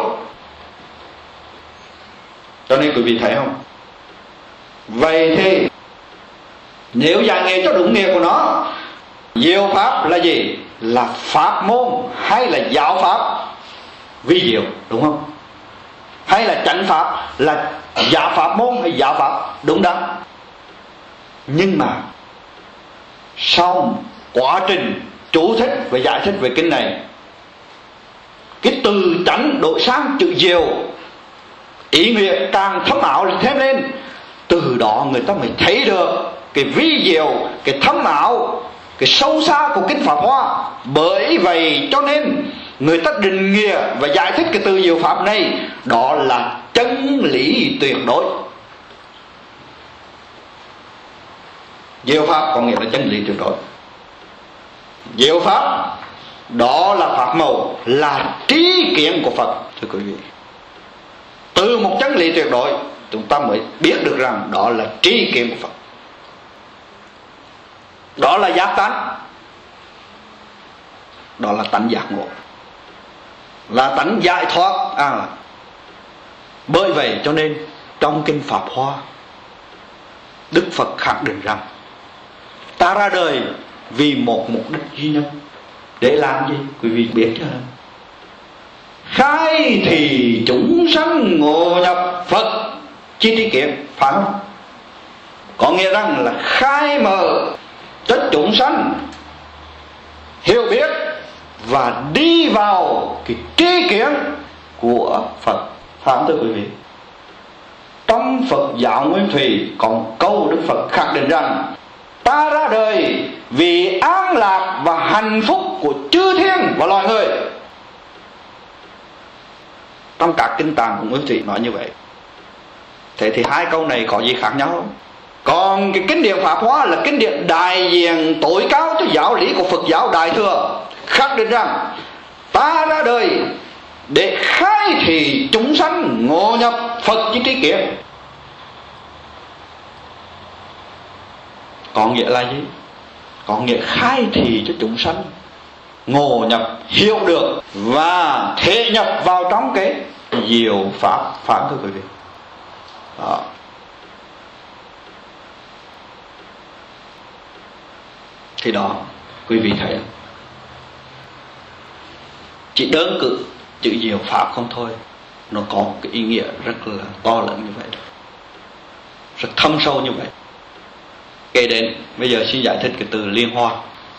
Cho nên quý vị thấy không? Vậy thì nếu giải nghĩa cho đúng nghĩa của nó, diệu pháp là gì? Là pháp môn hay là giáo pháp vi diệu, đúng không? Hay là chánh pháp là giả pháp môn hay giáo pháp đúng đắn. Nhưng mà sau quá trình chú thích và giải thích về kinh này, cái từ chánh đổi sang chữ diệu, ý nghĩa càng thâm ảo thêm lên. Từ đó người ta mới thấy được cái vi diệu, cái thâm ảo, cái sâu xa của kinh Pháp Hoa. Bởi vậy cho nên người ta định nghĩa và giải thích cái từ diệu pháp này, đó là chân lý tuyệt đối. Diệu pháp có nghĩa là chân lý tuyệt đối. Diệu pháp đó là pháp màu, là trí kiến của Phật. Thưa quý vị, từ một chân lý tuyệt đối chúng ta mới biết được rằng đó là trí kiến của Phật, đó là giác tánh, đó là tánh giác ngộ, là tánh giải thoát. Bởi vậy cho nên trong kinh Pháp Hoa, Đức Phật khẳng định rằng ta ra đời vì một mục đích duy nhất. Để làm gì? Quý vị biết chưa? Khai thì chúng sanh ngộ nhập Phật chi tri kiến, phải không? Có nghĩa rằng là khai mở cho chúng sanh hiểu biết và đi vào cái tri kiến của Phật, phải không thưa quý vị? Trong Phật giáo Nguyên Thủy còn câu Đức Phật khẳng định rằng ta ra đời vì an lạc và hạnh phúc của chư thiên và loài người. Trong các kinh tạng của Nguyên Thủy nói như vậy. Thế thì hai câu này có gì khác nhau không? Còn cái kinh điển Pháp Hoa là kinh điển đại diện tối cao cho giáo lý của Phật giáo Đại Thừa, khẳng định rằng ta ra đời để khai thị chúng sanh ngộ nhập Phật chi tri kiến. Có nghĩa là gì? Có nghĩa khai thị cho chúng sanh ngộ nhập, hiểu được và thể nhập vào trong cái diệu pháp, phải thưa quý vị? Đó. Thì đó, quý vị thấy chỉ đơn cử chữ diệu pháp không thôi, nó có cái ý nghĩa rất là to lớn như vậy, rất thâm sâu như vậy. Kể đến bây giờ xin giải thích cái từ liên hoa.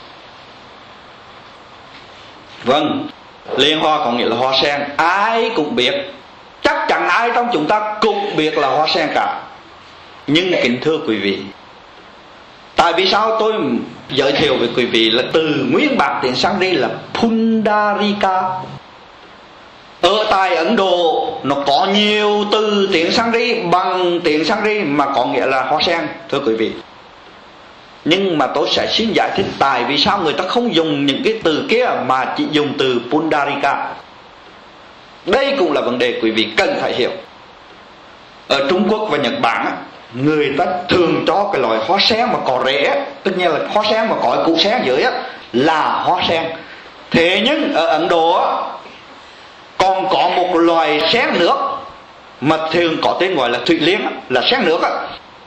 Vâng, liên hoa có nghĩa là hoa sen. Ai cũng biết, chắc chắn ai trong chúng ta cũng biết là hoa sen cả. Nhưng kính thưa quý vị, tại vì sao tôi giới thiệu với quý vị là từ nguyên bản tiếng Sanskrit là Pundarika. Ở tại Ấn Độ nó có nhiều từ tiếng Sanskrit bằng tiếng Sanskrit mà có nghĩa là hoa sen, thưa quý vị. Nhưng mà tôi sẽ xin giải thích tại vì sao người ta không dùng những cái từ kia mà chỉ dùng từ Pundarika. Đây cũng là vấn đề quý vị cần phải hiểu. Ở Trung Quốc và Nhật Bản, người ta thường cho cái loại hoa sen mà có rễ, tất nhiên là hoa sen mà có củ sen dưới là hoa sen. Thế nhưng ở Ấn Độ còn có một loài sen nước mà thường có tên gọi là thủy liên, là sen nước.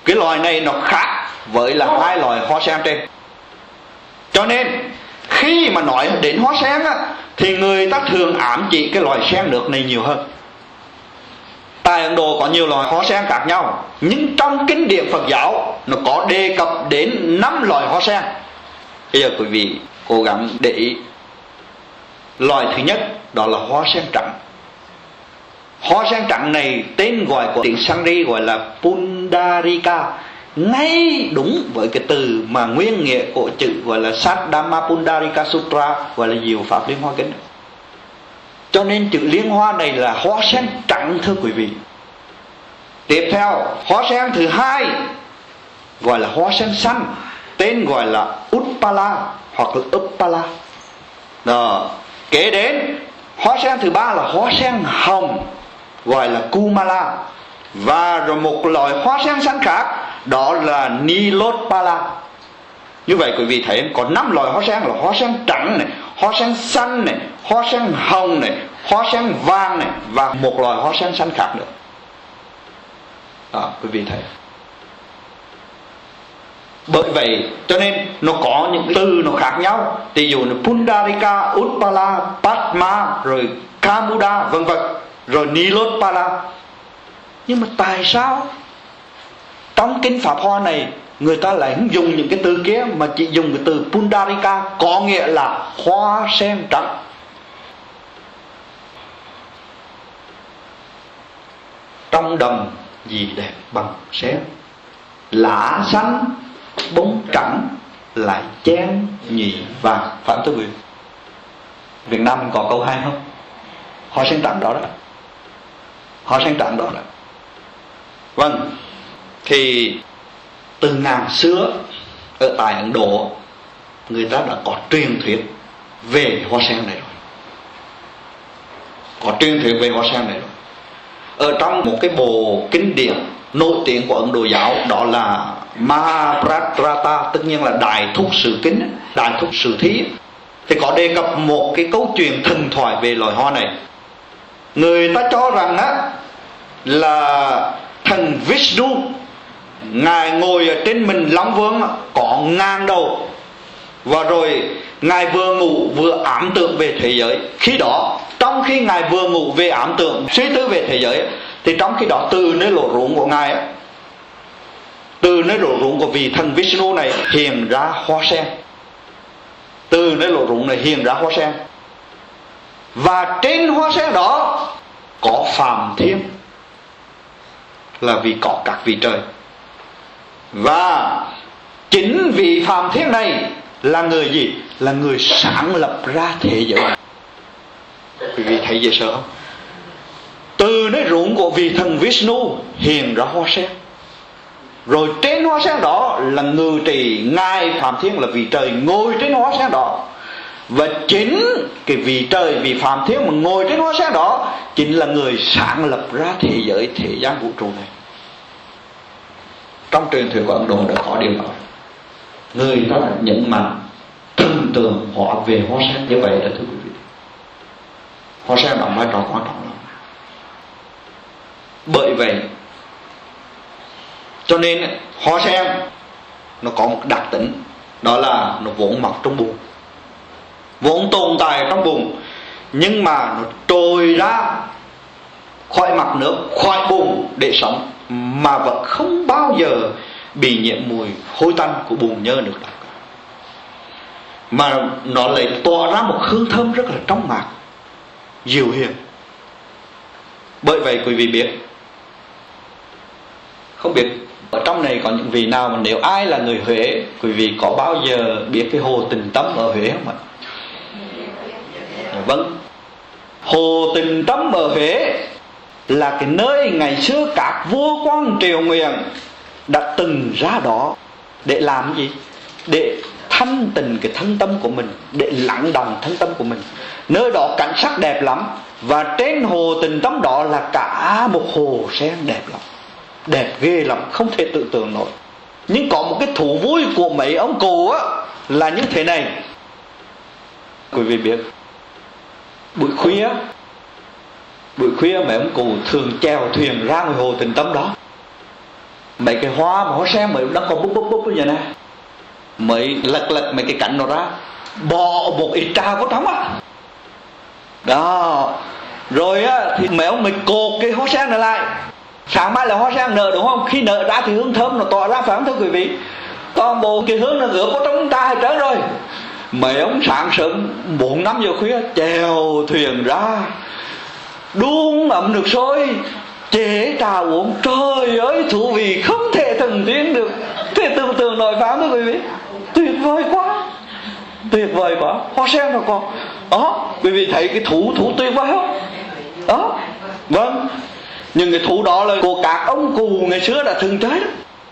Cái loài này nó khác với là hai loài hoa sen trên. Cho nên khi mà nói đến hoa sen á, thì người ta thường ám chỉ cái loài sen nước này nhiều hơn. Tại Ấn Độ có nhiều loài hoa sen khác nhau, nhưng trong kinh điển Phật giáo nó có đề cập đến 5 loài hoa sen. Bây giờ quý vị cố gắng để ý. Loài thứ nhất đó là hoa sen trắng. Hoa sen trắng này tên gọi của tiếng Sanskrit gọi là Pundarika, ngay đúng với cái từ mà nguyên nghĩa của chữ gọi là Saddhamma Pundarika Sutra, gọi là Diệu Pháp Liên Hoa Kinh. Cho nên chữ liên hoa này là hoa sen trắng, thưa quý vị. Tiếp theo, hoa sen thứ hai gọi là hoa sen xanh, tên gọi là Utpala hoặc là Uppala. Đó. Kế đến, hoa sen thứ ba là hoa sen hồng, gọi là Kumala. Và rồi một loại hoa sen xanh khác đó là Nilotpala. Như vậy quý vị thấy có 5 loại hoa sen là hoa sen trắng này, hoa sen xanh này, hoa sen hồng này, hoa sen vàng này, và một loại hoa sen xanh khác nữa. Đó, quý vị thấy. Bởi vậy cho nên nó có những từ nó khác nhau. Ví dụ là Pundarika, Utpala, Padma, rồi Kamuda, vân vân, rồi Nilotpala. Nhưng mà tại sao trong kinh Pháp Hoa này người ta lại không dùng những cái từ kia mà chỉ dùng cái từ Pundarika, có nghĩa là hoa sen trắng? Trong đồng gì đẹp bằng sen, lá xanh bông trắng lại chen nhị vàng. Phải không thưa quý vị? Việt Nam mình có câu hay không? Hoa sen trắng đó đó, hoa sen trắng đó đó. Vâng, thì từ ngàn xưa ở tại Ấn Độ người ta đã có truyền thuyết về hoa sen này rồi. Có truyền thuyết về hoa sen này rồi. Ở trong một cái bộ kinh điển nổi tiếng của Ấn Độ giáo, đó là Mahabharata, tất nhiên là Đại Thúc Sử Kinh, Đại Thúc Sử Thí, thì có đề cập một cái câu chuyện thần thoại về loài hoa này. Người ta cho rằng á là thần Vishnu, ngài ngồi ở trên mình Long Vương có ngàn đầu, và rồi ngài vừa ngủ vừa ám tưởng về thế giới. Khi đó, trong khi ngài vừa ngủ về ám tưởng suy tư về thế giới, thì trong khi đó từ nơi lỗ ruộng của ngài, từ nơi lỗ ruộng của vị thần Vishnu này hiện ra hoa sen. Từ nơi lỗ ruộng này hiện ra hoa sen, và trên hoa sen đó có Phạm Thiên, là vì có các vị trời. Và chính vị Phạm Thiên này là người gì? Là người sáng lập ra thế giới. Quý vị thấy dễ sợ không? Từ nơi ruộng của vị thần Vishnu hiện ra hoa sen, rồi trên hoa sen đó là ngự trị ngài Phạm Thiên, là vị trời ngồi trên hoa sen đó. Và chính cái vị trời, vị Phạm Thiên mà ngồi trên hoa sen đó chính là người sáng lập ra thế giới, thế gian vũ trụ này. Trong truyền thuyết của Ấn Độ đã có điều đó. Người ta nhấn mạnh thần tượng hóa về hoa sen như vậy đó, thưa quý vị. Hoa sen đóng vai trò quan trọng lắm. Bởi vậy cho nên hoa sen nó có một đặc tính, đó là nó vốn mọc trong bùn, vốn tồn tại trong bùn, nhưng mà nó trồi ra khỏi mặt nước, khỏi bùn để sống, mà vẫn không bao giờ bị nhiễm mùi hôi tanh của bùn nhơ nước đâu, mà nó lại tỏa ra một hương thơm rất là trong mát, dịu hiền. Bởi vậy quý vị biết, không biết ở trong này có những vị nào mà nếu ai là người Huế, quý vị có bao giờ biết cái hồ Tịnh Tâm ở Huế không ạ? Vâng, hồ Tịnh Tâm ở Huế là cái nơi ngày xưa các vua quan triều Nguyễn đã từng ra đó để làm gì? Để thanh tịnh cái thân tâm của mình, để lắng đọng thân tâm của mình. Nơi đó cảnh sắc đẹp lắm, và trên hồ Tịnh Tâm đó là cả một hồ sen đẹp lắm, đẹp ghê lắm, không thể tưởng tượng nổi. Nhưng có một cái thú vui của mấy ông cụ á là như thế này. Quý vị biết, buổi khuya mấy ông cụ thường chèo thuyền ra ngoài hồ Tịnh Tâm đó, mấy cái hoa mà hoa sen mới đang còn búp búp búp như vậy nè, mới lật mấy cái cánh nó ra, bỏ một ít trà vào trong á, đó, rồi á thì mấy ông mới cột cái hoa sen này lại. Sáng mai là hoa sen nở đúng không? Khi nở ra thì hương thơm nó tỏa ra, phải không thưa quý vị? Toàn bộ cái hương nó rửa vào trong trà hết trơn rồi. Mấy ông sáng sớm 4-5 giờ khuya chèo thuyền ra, đun ấm nước sôi, chế trà uống. Trời ơi, thú vị không thể thần tiên được, thể tưởng tượng nổi, phải không thưa quý vị? Tuyệt vời quá, tuyệt vời quá. Hoa sen nó còn đó, quý vị thấy cái thú tuyệt vời không? Đó, vâng. Nhưng cái thú đó là của các ông cụ ngày xưa đã từng chơi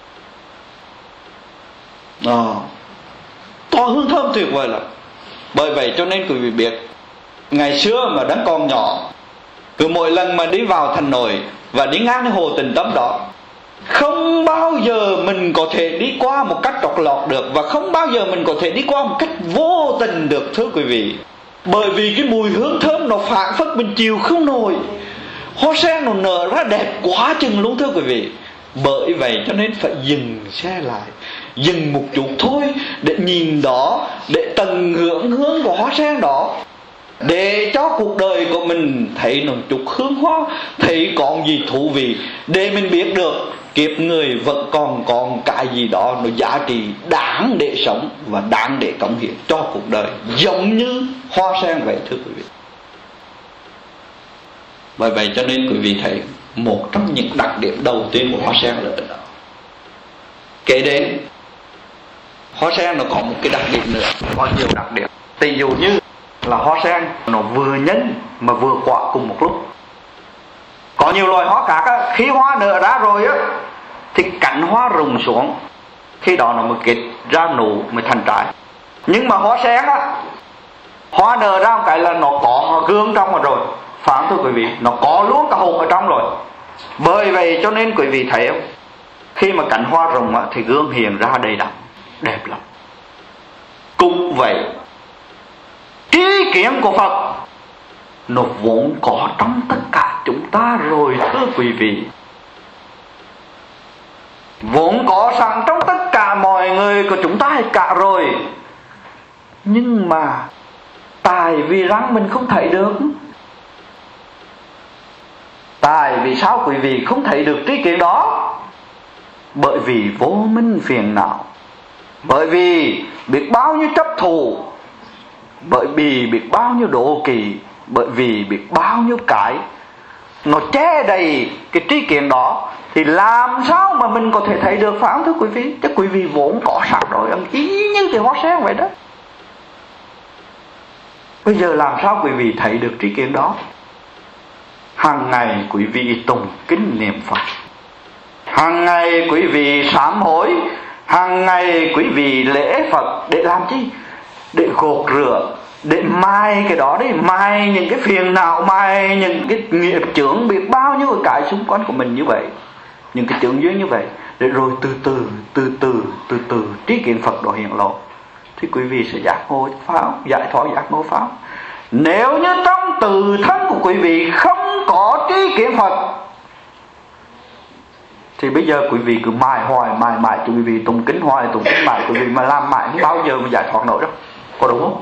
đó. To hương thơm tuyệt vời lắm. Bởi vậy cho nên quý vị biết, ngày xưa mà đang còn nhỏ, cứ mỗi lần mà đi vào Thành Nội và đi ngang cái hồ Tịnh Tâm đó, không bao giờ mình có thể đi qua một cách trọt lọt được, và không bao giờ mình có thể đi qua một cách vô tình được, thưa quý vị. Bởi vì cái mùi hương thơm nó phảng phất mình chịu không nổi. Hoa sen nó nở ra đẹp quá chừng luôn, thưa quý vị. Bởi vậy cho nên phải dừng xe lại, dừng một chút thôi, để nhìn đó, để tận hưởng hương của hoa sen đó, để cho cuộc đời của mình thấy một chút hương hoa, thấy còn gì thú vị, để mình biết được kiếp người vẫn còn cái gì đó nó giá trị, đáng để sống và đáng để cống hiến cho cuộc đời, giống như hoa sen vậy, thưa quý vị. Bởi vậy cho nên quý vị thấy một trong những đặc điểm đầu tiên của hoa sen là đó. Kể đến hoa sen nó có một cái đặc điểm nữa, có nhiều đặc điểm. Tỷ dụ như là hoa sen nó vừa nhân mà vừa quả cùng một lúc. Có nhiều loài hoa khác á, khi hoa nở ra rồi á thì cánh hoa rụng xuống, khi đó nó mới kết ra nụ mới thành trái. Nhưng mà hoa sen á, hoa nở ra một cái là nó có gương trong rồi, phải không thưa quý vị? Nó có luôn cả hộp ở trong rồi. Bởi vậy cho nên quý vị thấy không, khi mà cánh hoa rụng á, thì gương hiện ra đầy đặn, đẹp lắm. Cũng vậy, trí kiến của Phật nó vốn có trong tất cả chúng ta rồi, thưa quý vị. Vốn có sẵn trong tất cả mọi người của chúng ta hết cả rồi. Nhưng mà tại vì rằng mình không thấy được. Tại vì sao quý vị không thấy được trí kiến đó? Bởi vì vô minh phiền não, bởi vì biết bao nhiêu chấp thù, bởi vì biết bao nhiêu đố kỵ, bởi vì biết bao nhiêu cái nó che đầy cái trí kiến đó, thì làm sao mà mình có thể thấy được, phải không thưa quý vị? Chứ quý vị vốn có sẵn rồi, ý như cái hoa sen vậy đó. Bây giờ làm sao quý vị thấy được trí kiến đó? Hàng ngày quý vị tụng kinh niệm Phật, hàng ngày quý vị sám hối, hàng ngày quý vị lễ Phật. Để làm chi? Để gột rửa, để mai cái đó đấy, mai những cái phiền não, mai những cái nghiệp chướng, biết bao nhiêu cái xung quanh của mình như vậy, những cái chướng duyên như vậy, để rồi từ từ trí kiến Phật đó hiện lộ, thì quý vị sẽ giác ngộ pháp, giải thoát giác ngộ pháp. Nếu như trong tự thân của quý vị không có trí kiến Phật, thì bây giờ quý vị cứ mãi mãi quý vị tụng kinh hoài, tụng kinh mãi, quý vị mà làm mãi không bao giờ mà giải thoát nổi đâu, có đúng không?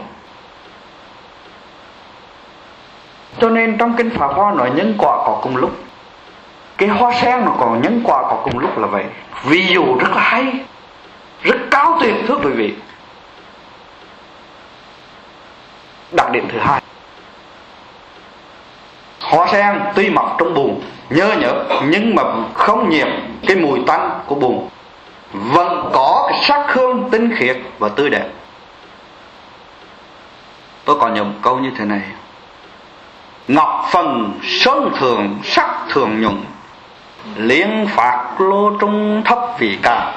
Cho nên trong kinh Pháp Hoa nói nhân quả có cùng lúc. Cái hoa sen nó còn nhân quả có cùng lúc là vậy. Ví dụ rất là hay, rất cao tuyệt, thưa quý vị. Đặc điểm thứ hai, hoa sen tuy mọc trong bùn nhơ nhưng mà không nhiễm cái mùi tanh của bùn, vẫn có cái sắc hương tinh khiết và tươi đẹp. Tôi còn nhớ một câu như thế này: ngọc phần sơn thường sắc thường nhuận, liên phạt lô trung thấp vị cao.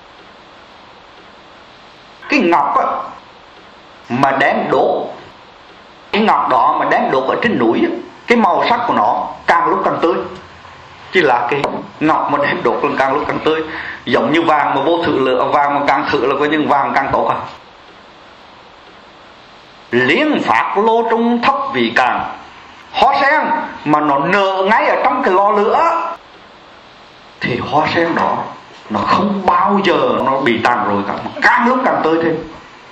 Cái ngọc á, mà đem đốt, cái ngọc đó mà đem đốt ở trên núi á, cái màu sắc của nó càng lúc càng tươi. Chứ là cái ngọc mà đem đốt lên càng lúc càng tươi. Giống như vàng mà vô thử lửa, vàng mà càng thử là coi như vàng càng tốt à. Liên phạt lô trung thấp vị càng. Hoa sen mà nó nở ngay ở trong cái lò lửa thì hoa sen đó nó không bao giờ nó bị tàn rồi cả, mà càng lúc càng tươi thêm.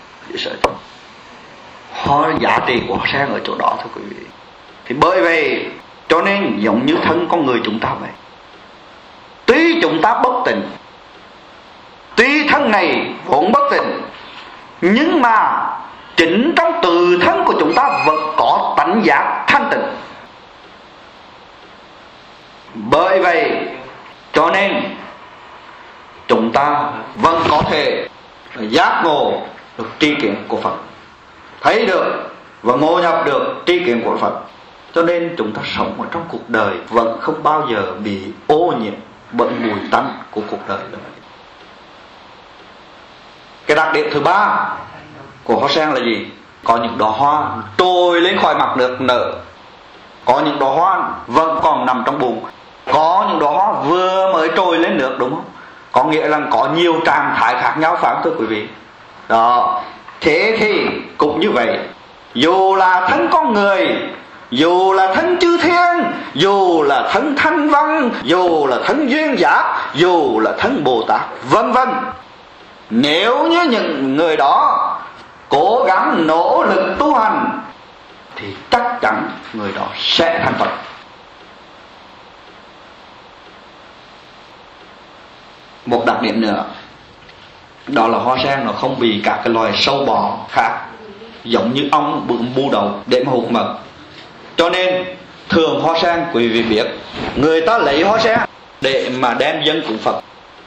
Giá trị của hoa sen ở chỗ đó thưa quý vị. Thì bởi vậy cho nên giống như thân con người chúng ta vậy, tuy chúng ta bất tịnh, tuy thân này vốn bất tịnh, nhưng mà chính trong tự thân của chúng ta vẫn có tánh giác thanh tịnh. Bởi vậy cho nên chúng ta vẫn có thể giác ngộ được tri kiến của Phật, thấy được và ngộ nhập được tri kiến của Phật. Cho nên chúng ta sống ở trong cuộc đời vẫn không bao giờ bị ô nhiễm bởi mùi tanh của cuộc đời nữa. Cái đặc điểm thứ ba của hoa sen là gì? Có những đóa hoa trồi lên khỏi mặt nước nở, có những đóa hoa vẫn còn nằm trong bùn, có những đóa hoa vừa mới trồi lên nước, đúng không? Có nghĩa là có nhiều trạng thái khác nhau, phải không thưa quý vị? Đó. Thế thì cũng như vậy, dù là thân con người, dù là thân chư thiên, dù là thân thanh văn, dù là thân duyên giác, dù là thân Bồ Tát, vân vân, nếu như những người đó cố gắng nỗ lực tu hành thì chắc chắn người đó sẽ thành Phật. Một đặc điểm nữa đó là hoa sen nó không bị các cái loài sâu bọ khác giống như ong bướm bu đầu để mà hút mật. Cho nên thường hoa sen, quý vị biết, người ta lấy hoa sen để mà đem dâng cúng Phật.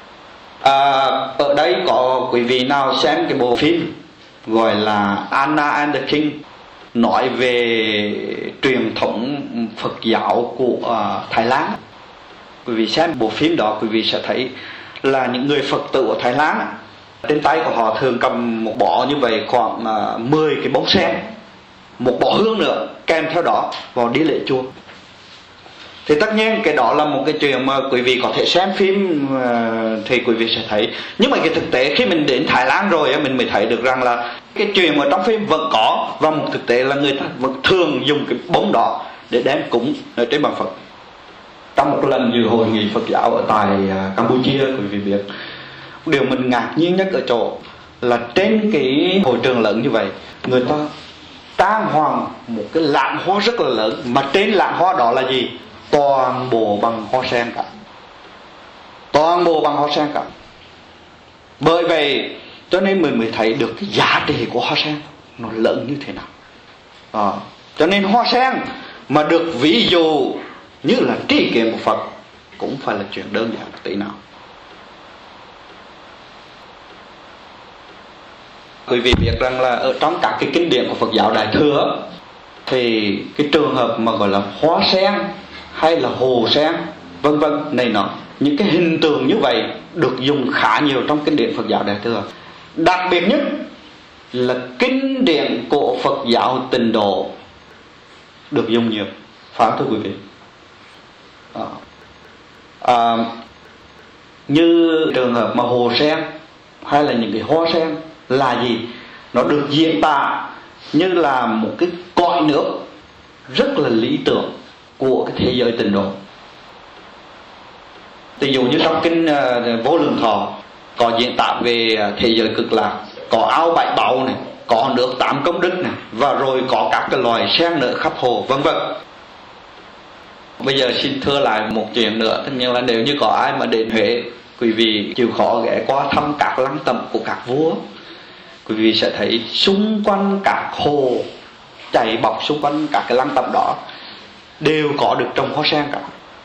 Ở đây có quý vị nào xem cái bộ phim gọi là Anna and the King, nói về truyền thống Phật giáo của Thái Lan. Quý vị xem bộ phim đó, quý vị sẽ thấy là những người Phật tử ở Thái Lan, trên tay của họ thường cầm một bó như vậy, khoảng 10 cái bông sen, một bó hương nữa kèm theo đó vào đi lễ chùa. Thì tất nhiên cái đó là một cái chuyện mà quý vị có thể xem phim thì quý vị sẽ thấy. Nhưng mà cái thực tế khi mình đến Thái Lan rồi mình mới thấy được rằng là cái chuyện ở trong phim vẫn có, và một thực tế là người ta vẫn thường dùng cái bông đó để đem cúng ở trên bàn Phật. Trong một lần dự hội nghị Phật giáo ở tại Campuchia, quý vị biết, điều mình ngạc nhiên nhất ở chỗ là trên cái hội trường lớn như vậy, người ta trang hoàng một cái lạng hoa rất là lớn, mà trên lạng hoa đó là gì? Toàn bộ bằng hoa sen cả, toàn bộ bằng hoa sen cả. Bởi vậy cho nên mình mới thấy được cái giá trị của hoa sen nó lớn như thế nào. Cho nên hoa sen mà được ví dụ như là tri kiến của Phật cũng phải là chuyện đơn giản tí nào. Quý vị biết rằng là ở trong các cái kinh điển của Phật giáo Đại Thừa thì cái trường hợp mà gọi là hoa sen hay là hồ sen vân vân này nọ, những cái hình tượng như vậy được dùng khá nhiều trong kinh điển Phật giáo Đại Thừa. Đặc biệt nhất là kinh điển của Phật giáo Tịnh Độ được dùng nhiều, phải không thưa quý vị? Như trường hợp mà hồ sen hay là những cái hoa sen là gì? Nó được diễn tả như là một cái cõi nước rất là lý tưởng của cái thế giới Tịnh Độ. Ví dụ như trong kinh Vô Lượng Thọ có diễn tả về thế giới Cực Lạc, có ao bảy báu này, có nước tám công đức này, và rồi có các cái loài sen nở khắp hồ vân vân. Bây giờ xin thưa lại một chuyện nữa, tất nhiên là nếu như có ai mà đến Huế, quý vị chịu khó ghé qua thăm các lăng tẩm của các vua, quý vị sẽ thấy xung quanh các hồ chảy bọc xung quanh các cái lăng tẩm đó đều có được trồng hoa sen cả.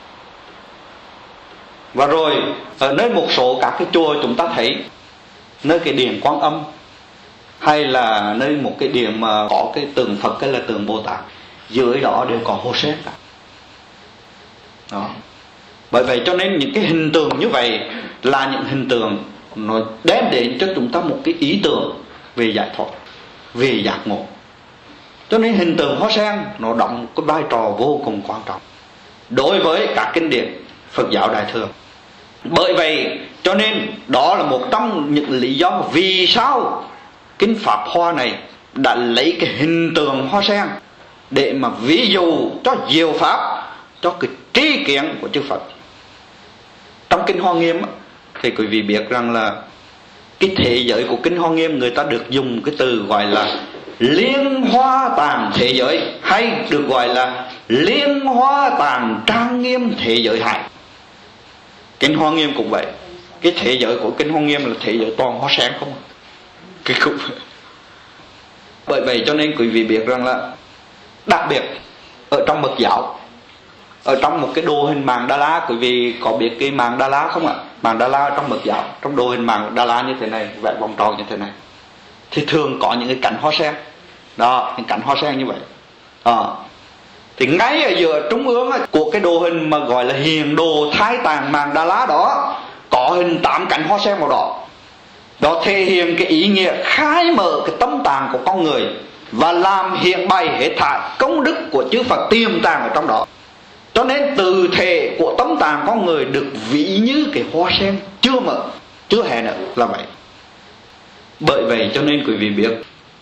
Và rồi ở nơi một số các cái chùa chúng ta thấy nơi cái điện Quan Âm hay là nơi một cái điện mà có cái tượng Phật hay là tượng Bồ Tát, dưới đó đều có hoa sen cả. Đó. Bởi vậy cho nên những cái hình tượng như vậy là những hình tượng nó đem đến cho chúng ta một cái ý tưởng về giải thoát, về giác ngộ. Cho nên hình tượng hoa sen nó đóng cái vai trò vô cùng quan trọng đối với các kinh điển Phật giáo Đại Thừa. Bởi vậy cho nên đó là một trong những lý do vì sao kinh Pháp Hoa này đã lấy cái hình tượng hoa sen để mà ví dụ cho diệu pháp, cho cái tri kiến của chư Phật. Trong kinh Hoa Nghiêm Thì quý vị biết rằng là cái thế giới của Kinh Hoa Nghiêm người ta được dùng cái từ gọi là liên hoa tàng thế giới, hay được gọi là liên hoa tàng trang nghiêm thế giới hải. Kinh Hoa Nghiêm cũng vậy. Cái thế giới của Kinh Hoa Nghiêm là thế giới toàn hoa sen không. Cái cũng bởi vậy cho nên quý vị biết rằng là đặc biệt ở trong Mật giáo, ở trong một cái đồ hình màng Đa La, quý vị có biết cái màng Đa La không ạ? Màng Đa La trong Mật giáo, trong đồ hình màng Đa La như thế này, vẽ vòng tròn như thế này, thì thường có những cái cánh hoa sen. Đó, những cánh hoa sen như vậy. Thì ngay ở giữa trung ương của cái đồ hình mà gọi là hiền đồ Thái Tàng màng Đa La đó, có hình 8 cánh hoa sen màu đỏ. Đó thể hiện cái ý nghĩa khai mở cái tâm tàng của con người và làm hiện bày hết thảy công đức của chư Phật tiềm tàng ở trong đó. Cho nên từ thể của tâm tàng con người được ví như cái hoa sen chưa mở, chưa hé nở là vậy. Bởi vậy cho nên quý vị biết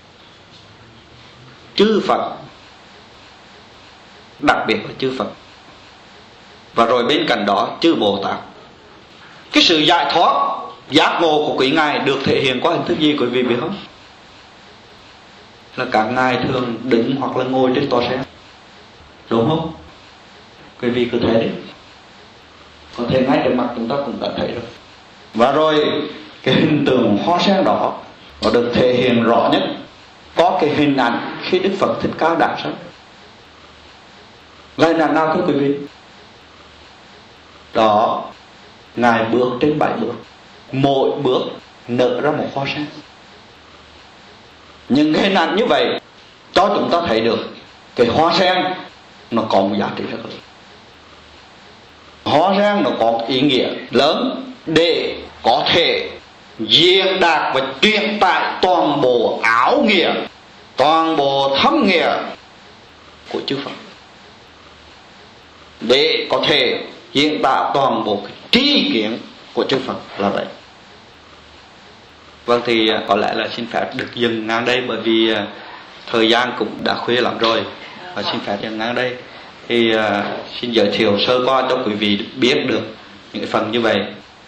chư Phật, đặc biệt là chư Phật, và rồi bên cạnh đó chư Bồ Tát, cái sự giải thoát giác ngộ của quý ngài được thể hiện qua hình thức gì quý vị biết không? Là các ngài thường đứng hoặc là ngồi trên tòa sen, đúng không? Quý vị cứ thấy đi, có thể ngay trên mặt chúng ta cũng đã thấy rồi. Và rồi cái hình tượng hoa sen đó nó được thể hiện rõ nhất có cái hình ảnh khi Đức Phật Thích Ca đản sanh. Là hình ảnh nào thưa quý vị? Đó, ngài bước trên 7 bước, mỗi bước nở ra một hoa sen. Nhưng cái hình ảnh như vậy cho chúng ta thấy được cái hoa sen nó có một giá trị rất lớn. Hoa sen nó có ý nghĩa lớn để có thể diễn đạt và truyền tải toàn bộ áo nghĩa, toàn bộ thâm nghĩa của chư Phật, để có thể diễn tả toàn bộ cái tri kiến của chư Phật là vậy. Vâng, thì có lẽ là xin phép được dừng ngang đây, bởi vì thời gian cũng đã khuya lắm rồi, và xin phép dừng ngang đây. Thì xin giới thiệu sơ qua cho quý vị biết được những cái phần như vậy.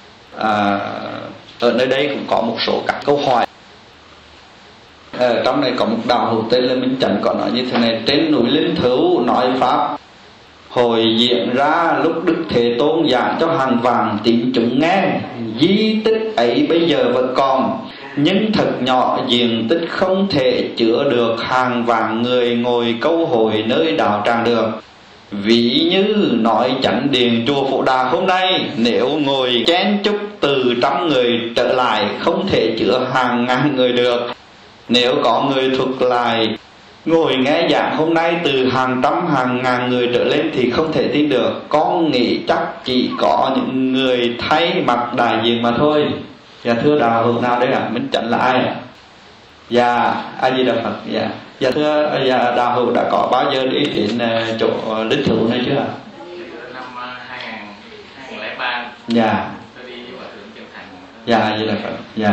Ở nơi đây cũng có một số các câu hỏi. Trong này có một đạo hữu tên là Minh Chánh có nói như thế này: trên núi Linh Thứu nói pháp hồi diễn ra lúc Đức Thế Tôn giảng cho hàng vàng tín chúng nghe, di tích ấy bây giờ vẫn còn, nhưng thật nhỏ, diện tích không thể chứa được hàng vàng người ngồi câu hồi nơi đạo tràng đường. Ví như nói chánh điện chùa Phổ Đà hôm nay, nếu ngồi chen chúc từ 100 người trở lại không thể chứa hàng ngàn người được. Nếu có người thuộc lại ngồi nghe giảng hôm nay từ hàng trăm hàng ngàn người trở lên thì không thể tin được. Con nghĩ chắc chỉ có những người thay mặt đại diện mà thôi. Dạ thưa đạo hữu nào đấy ạ? Minh Chánh là ai ạ? Dạ A Di Đà Phật. Dạ thưa đạo hữu đã có bao giờ đi đến chỗ Linh Thứu này chưa ạ? Năm 2003. Dạ. Tôi đi với Hòa thượng Trần Thành. Dạ A Di Đà Phật. Dạ.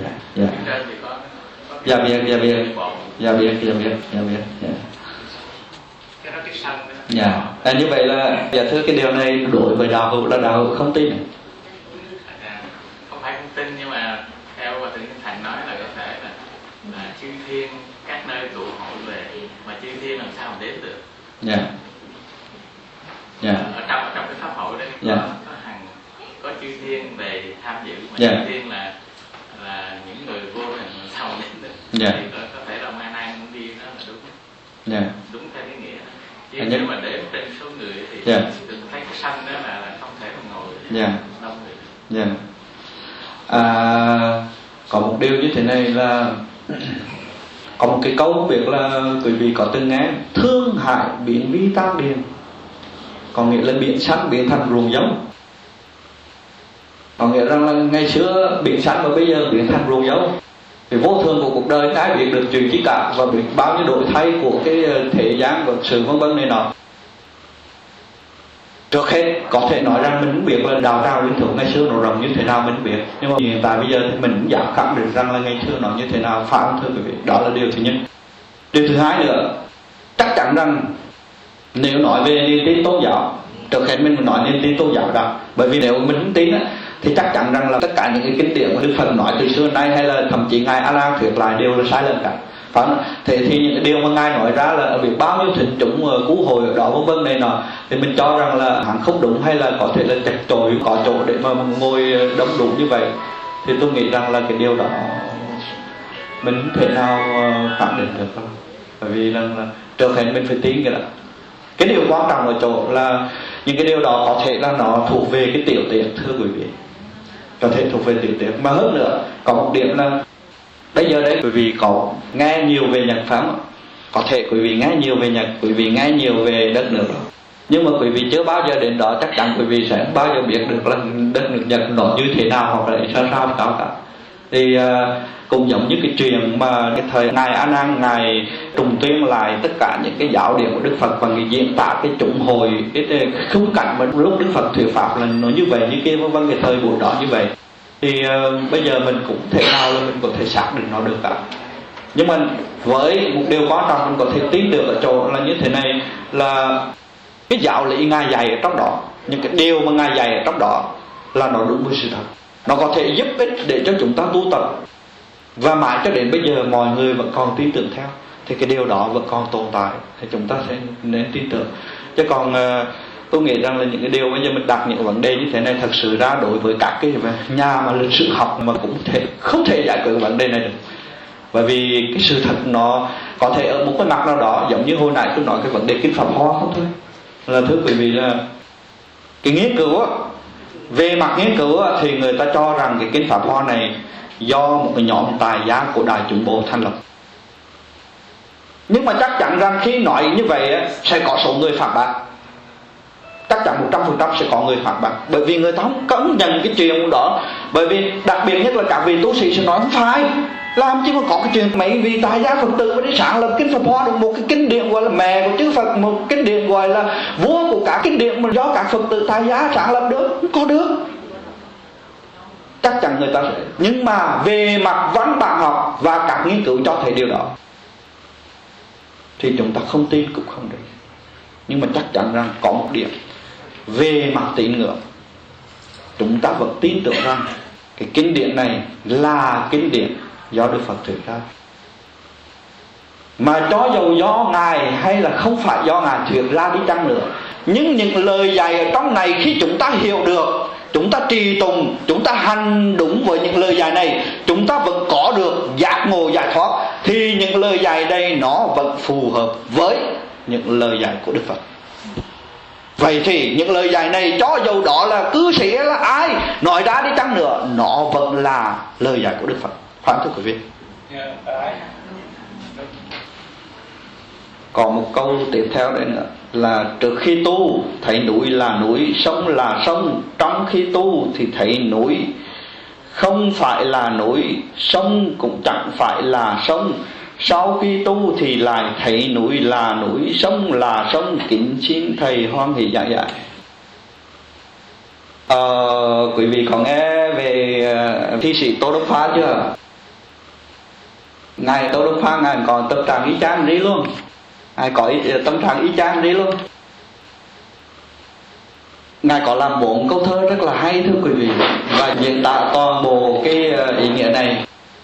Dạ biết. Cái đó cái sân đó. Dạ. Như vậy là dạ thưa cái điều này đối với đạo hữu là đạo hữu không tin. Không phải không tin, nhưng mà theo Hòa thượng Trần Thành nói là có thể là chư thiên các nơi tụ hội về, mà chư thiên làm sao mà đến được. Dạ. Ở trong cái pháp hội đấy có chư thiên về tham dự, mà chư thiên là những người vô hình làm sao mà đến được. Thì có thể là Ma Nan cũng đi đó là đúng. Đúng theo cái nghĩa đó. Chứ nếu mà đếm trên số người thì đừng thấy cái sân đó là không thể mà ngồi đông người. Có một điều như thế này là có một cái câu không biết là quý vị có từng nghe: thương hại biến vi tan điền, có nghĩa là biển sắn biến thành ruộng giống. Có nghĩa rằng là ngày xưa biển sắn và bây giờ biến thành ruộng giống. Thì vô thường của cuộc đời ai biết được chuyện chi cả, và biết bao nhiêu đổi thay của cái thế gian và sự vân vân này nọ. Trước hết có thể nói rằng mình cũng biết là đạo tràng Linh Thứu ngày xưa nó rộng như thế nào mình biết, nhưng mà hiện tại bây giờ thì mình cũng dám khẳng định rằng là ngày xưa nó như thế nào, phải không thưa quý vị? Đó là điều thứ nhất. Điều thứ hai nữa, chắc chắn rằng nếu nói về niềm tin tôn giáo, trước hết mình nói niềm tin tôn giáo đó, bởi vì nếu mình không tin thì chắc chắn rằng là tất cả những cái kinh điển mà Đức Phật nói từ xưa nay, hay là thậm chí Ngài A Nan thuyết lại đều là sai lầm cả. Phải không? Thế thì những cái điều mà Ngài nói ra là biết bao nhiêu thịnh chúng cứu hồi ở đó vân vân này nọ, thì mình cho rằng là hắn không đúng, hay là có thể là chật chội có chỗ để mà ngồi đông đủ như vậy, thì tôi nghĩ rằng là cái điều đó mình không thể nào khẳng định được đâu. Bởi vì là trước hết mình phải tin cái đó. Cái điều quan trọng ở chỗ là những cái điều đó có thể là nó thuộc về cái tiểu tiết, thưa quý vị, có thể thuộc về tiểu tiết. Mà hơn nữa có một điểm là bây giờ đấy quý vị có nghe nhiều về nhạc pháp, có thể quý vị nghe nhiều về nhạc, quý vị nghe nhiều về đất nước đó, nhưng mà quý vị chưa bao giờ đến đó, chắc chắn quý vị sẽ không bao giờ biết được là đất nước Nhật nó như thế nào, hoặc là sao cả. Thì cũng giống như cái chuyện mà cái thời Ngài A Nan, Ngài trùng tuyên lại tất cả những cái giáo điển của Đức Phật và Ngài diễn tả cái chủng hồi, cái khung cảnh mà lúc Đức Phật thuyết pháp là nó như vậy như kia vân vân, cái thời buổi đó như vậy. Thì bây giờ mình cũng thể nào là mình có thể xác định nó được cả. Nhưng mà với một điều quan trọng mình có thể tin được ở chỗ là như thế này, là cái giáo lý Ngài dạy ở trong đó, những cái điều mà Ngài dạy ở trong đó là nó đúng với sự thật, nó có thể giúp ích để cho chúng ta tu tập, và mãi cho đến bây giờ mọi người vẫn còn tin tưởng theo, thì cái điều đó vẫn còn tồn tại, thì chúng ta sẽ nên tin tưởng. Chứ còn tôi nghĩ rằng là những cái điều bây giờ mình đặt những vấn đề như thế này, thật sự ra đối với các cái nhà mà lịch sử học mà cũng không thể giải quyết vấn đề này được. Bởi vì cái sự thật nó có thể ở một cái mặt nào đó, giống như hồi nãy tôi nói cái vấn đề kinh Pháp Hoa không thôi, là thưa quý vị là cái nghiên cứu á, về mặt nghiên cứu á, thì người ta cho rằng cái kinh Pháp Hoa này do một cái nhóm tài giá của Đại Chúng Bộ thành lập. Nhưng mà chắc chắn rằng khi nói như vậy á, sẽ có số người phản bác, chắc chắn 100% sẽ có người phản bác, bởi vì người ta không công nhận cái chuyện đó. Bởi vì đặc biệt nhất là các vị tu sĩ sẽ nói không phải, làm chứ mà có cái chuyện mấy vị tài gia Phật tử mới đi sáng lập kinh Pháp Hoa được, một cái kinh điển gọi là mẹ của chư Phật, một kinh điển gọi là vua của cả kinh điển mà do các Phật tử tài gia sáng lập được, không có được. Chắc chắn người ta sẽ, nhưng mà về mặt văn bản học và các nghiên cứu cho thấy điều đó, thì chúng ta không tin cũng không được. Nhưng mà chắc chắn rằng có một điểm, về mặt tín ngưỡng chúng ta vẫn tin tưởng rằng cái kinh điển này là kinh điển do Đức Phật thuyết ra. Mà cho dù do Ngài hay là không phải do Ngài thuyết ra đi chăng nữa, nhưng những lời dạy ở trong này khi chúng ta hiểu được, chúng ta trì tùng, chúng ta hành đúng với những lời dạy này, chúng ta vẫn có được giác ngộ giải thoát, thì những lời dạy đây nó vẫn phù hợp với những lời dạy của Đức Phật. Vậy thì những lời dạy này cho dù đó là cư sĩ là ai nói ra đi chăng nữa, nó vẫn là lời dạy của Đức Phật. Phải thưa quý vị? Còn một câu tiếp theo đây nữa là trước khi tu thấy núi là núi, sông là sông, trong khi tu thì thấy núi không phải là núi, sông cũng chẳng phải là sông, sau khi tu thì lại thấy núi là núi, sông là sông, kính xin thầy hoan hỷ giảng dạy. Quý vị có nghe về thi sĩ Tô Đốc Pha chưa? Ngài Tô Đốc Pha ngài còn tâm trạng y chang đi luôn, ngài có tâm trạng y chang đi luôn. Ngài có làm 4 câu thơ rất là hay thưa quý vị, và diễn tả toàn bộ cái ý nghĩa này.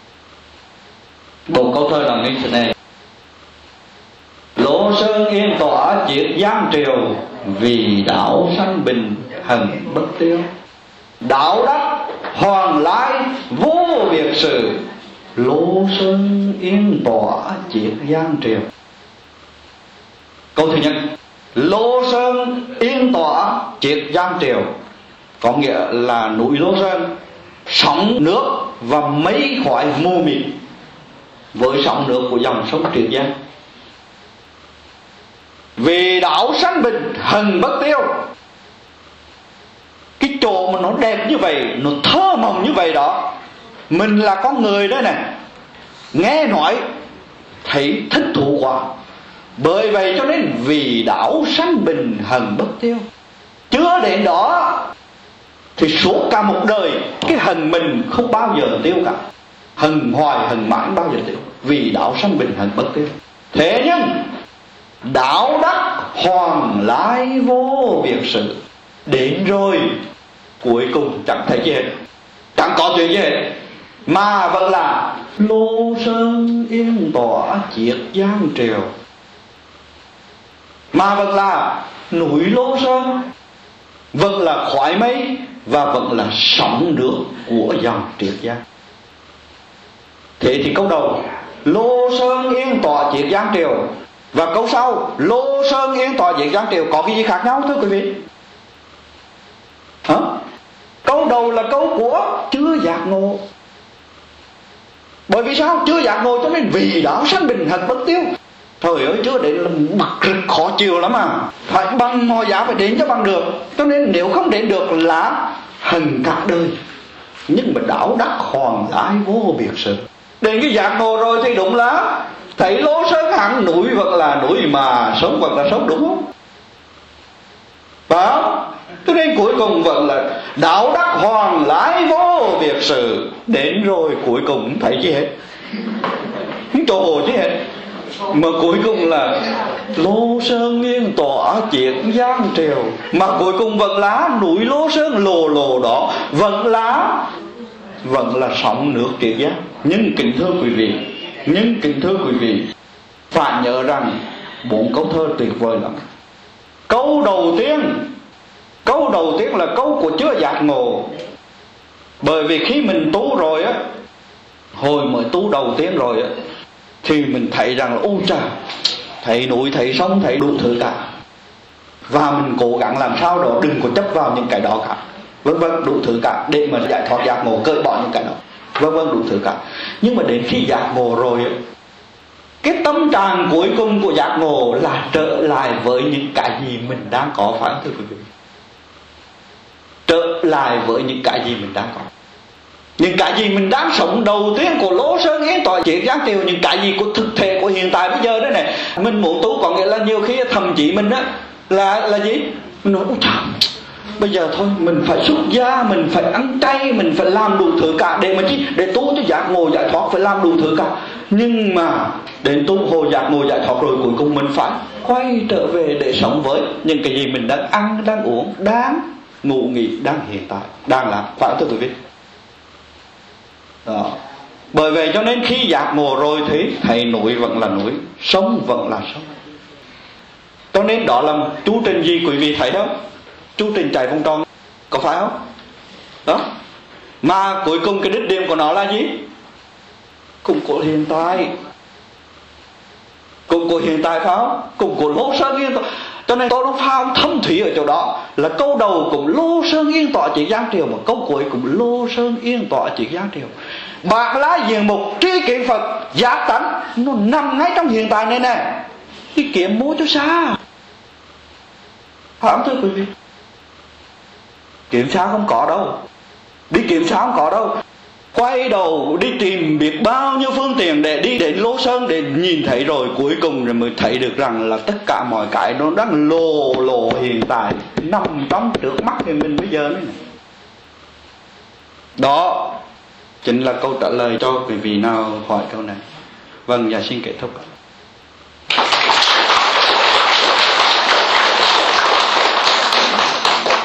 4 câu thơ là như thế này: Lô sơn yên tỏa triệt giang triều, vì đạo sanh bình hằng bất tiêu. Đạo đắc hoàng lai vô biệt sự, lô sơn yên tỏa triệt giang triều. Câu thứ nhất, Lô sơn yên tỏa triệt giang triều, có nghĩa là núi Lô Sơn sóng nước và mây khói mù mịt với sóng nước của dòng sông Triệt Giang. Vì đạo sanh bình hằng bất tiêu, cái chỗ mà nó đẹp như vậy, nó thơ mộng như vậy đó, mình là con người đó nè, nghe nói thấy thích thú quá. Bởi vậy cho nên vì đạo sanh bình hằng bất tiêu, chưa đến đó thì suốt cả một đời cái hằng mình không bao giờ tiêu cả, hằng hoài hằng mãi bao giờ tiêu, vì đạo sanh bình hằng bất tiêu. Thế nhưng đạo đắc hoàng lai vô biệt sự, đến rồi cuối cùng chẳng thấy gì hết, chẳng có chuyện gì hết, mà vẫn là lô sơn yên tỏa chiết giang triều, mà vẫn là núi Lô Sơn, vẫn là khoái mây, và vẫn là sóng nước của dòng Triết Giang. Thế thì câu đầu Lô Sơn yên tọa chiết giang triều, và câu sau Lô Sơn yên tọa chiết giang triều có cái gì khác nhau thưa quý vị? Hả? Câu đầu là câu của chưa giác ngộ. Bởi vì sao? Chưa giác ngộ cho nên vì đạo sanh bình hạnh bất tiêu. Trời ơi, chưa đến là bực rực khó chịu lắm à. Phải bằng mọi giá phải đến cho bằng được. Cho nên nếu không đến được là hận cả đời. Nhưng mà đạo đắc hoàn lại vô biệt sự. Đến cái giác ngộ rồi thì đúng là thấy Lô Sơn hẳn núi vẫn là núi, mà sống vẫn là sống, đúng không? Phải không? Cho nên cuối cùng vẫn là đạo đắc hoàn lại vô biệt sự. Đến rồi cuối cùng không thấy gì hết, không chỗ hồ gì hết, mà cuối cùng là Lô Sơn yên tỏa chiết giang triều, mà cuối cùng vẫn là núi Lô Sơn lồ lồ đó, vẫn là sóng nước Triết Giang. Nhưng kính thưa quý vị, phải nhớ rằng 4 câu thơ tuyệt vời lắm. Câu đầu tiên là câu của chưa giác ngộ. Bởi vì khi mình tu rồi á, hồi mới tu đầu tiên rồi á, thì mình thấy rằng là ôi trời, thấy núi, thấy sông, thấy đủ thứ cả, và mình cố gắng làm sao đó đừng có chấp vào những cái đó cả, vân vân, đủ thứ cả, để mà giải thoát giác ngộ, cởi bỏ những cái đó, vân vân, đủ thứ cả. Nhưng mà đến khi giác ngộ rồi, cái tâm trạng cuối cùng của giác ngộ là trở lại với những cái gì mình đang có, phải không thưa quý vị? Trở lại với những cái gì mình đang có, những cái gì mình đang sống đầu tiên của Lô Sơn yên tọa chiết giang triều, những cái gì của thực thể của hiện tại bây giờ đấy này. Mình muốn tu có nghĩa là nhiều khi thậm chí mình á là gì? Mình nói ôi trời, bây giờ thôi mình phải xuất gia, mình phải ăn chay, mình phải làm đủ thứ cả để mà chi? Để tu cho giác ngộ giải thoát, phải làm đủ thứ cả. Nhưng mà đến tu hồ giác ngộ giải thoát rồi, cuối cùng mình phải quay trở về để sống với những cái gì mình đang ăn, đang uống, đang ngủ nghỉ, đang hiện tại, đang làm, phải không thưa quý vị? Đó. Bởi vậy cho nên khi giác ngộ rồi thì thấy núi vẫn là núi, sông vẫn là sông. Cho nên đó là chu trình gì quý vị thấy không? Chu trình chạy vòng tròn, có phải không? Đó. Mà cuối cùng cái đích điểm của nó là gì? Cùng của hiện tại, cùng của hiện tại, phải không? Cùng của Lô Sơn yên tọa. Cho nên tôi nó pha thâm thủy ở chỗ đó, là câu đầu cũng Lô Sơn yên tọa chiết giang triều, mà câu cuối cũng Lô Sơn yên tọa chiết giang triều. Bạc lá diện mục tri kiến Phật giác tánh, nó nằm ngay trong hiện tại này nè. Cái kiếm mua cho xa, phải không thưa quý vị? Kiếm xa không có đâu, đi kiếm xa không có đâu. Quay đầu đi tìm biết bao nhiêu phương tiện để đi đến Lô Sơn để nhìn thấy rồi, cuối cùng rồi mới thấy được rằng là tất cả mọi cái nó đang lộ hiện tại, nằm trong trước mắt thì mình bây giờ này. Đó chính là câu trả lời cho quý vị nào hỏi câu này. Vâng, dạ xin kết thúc.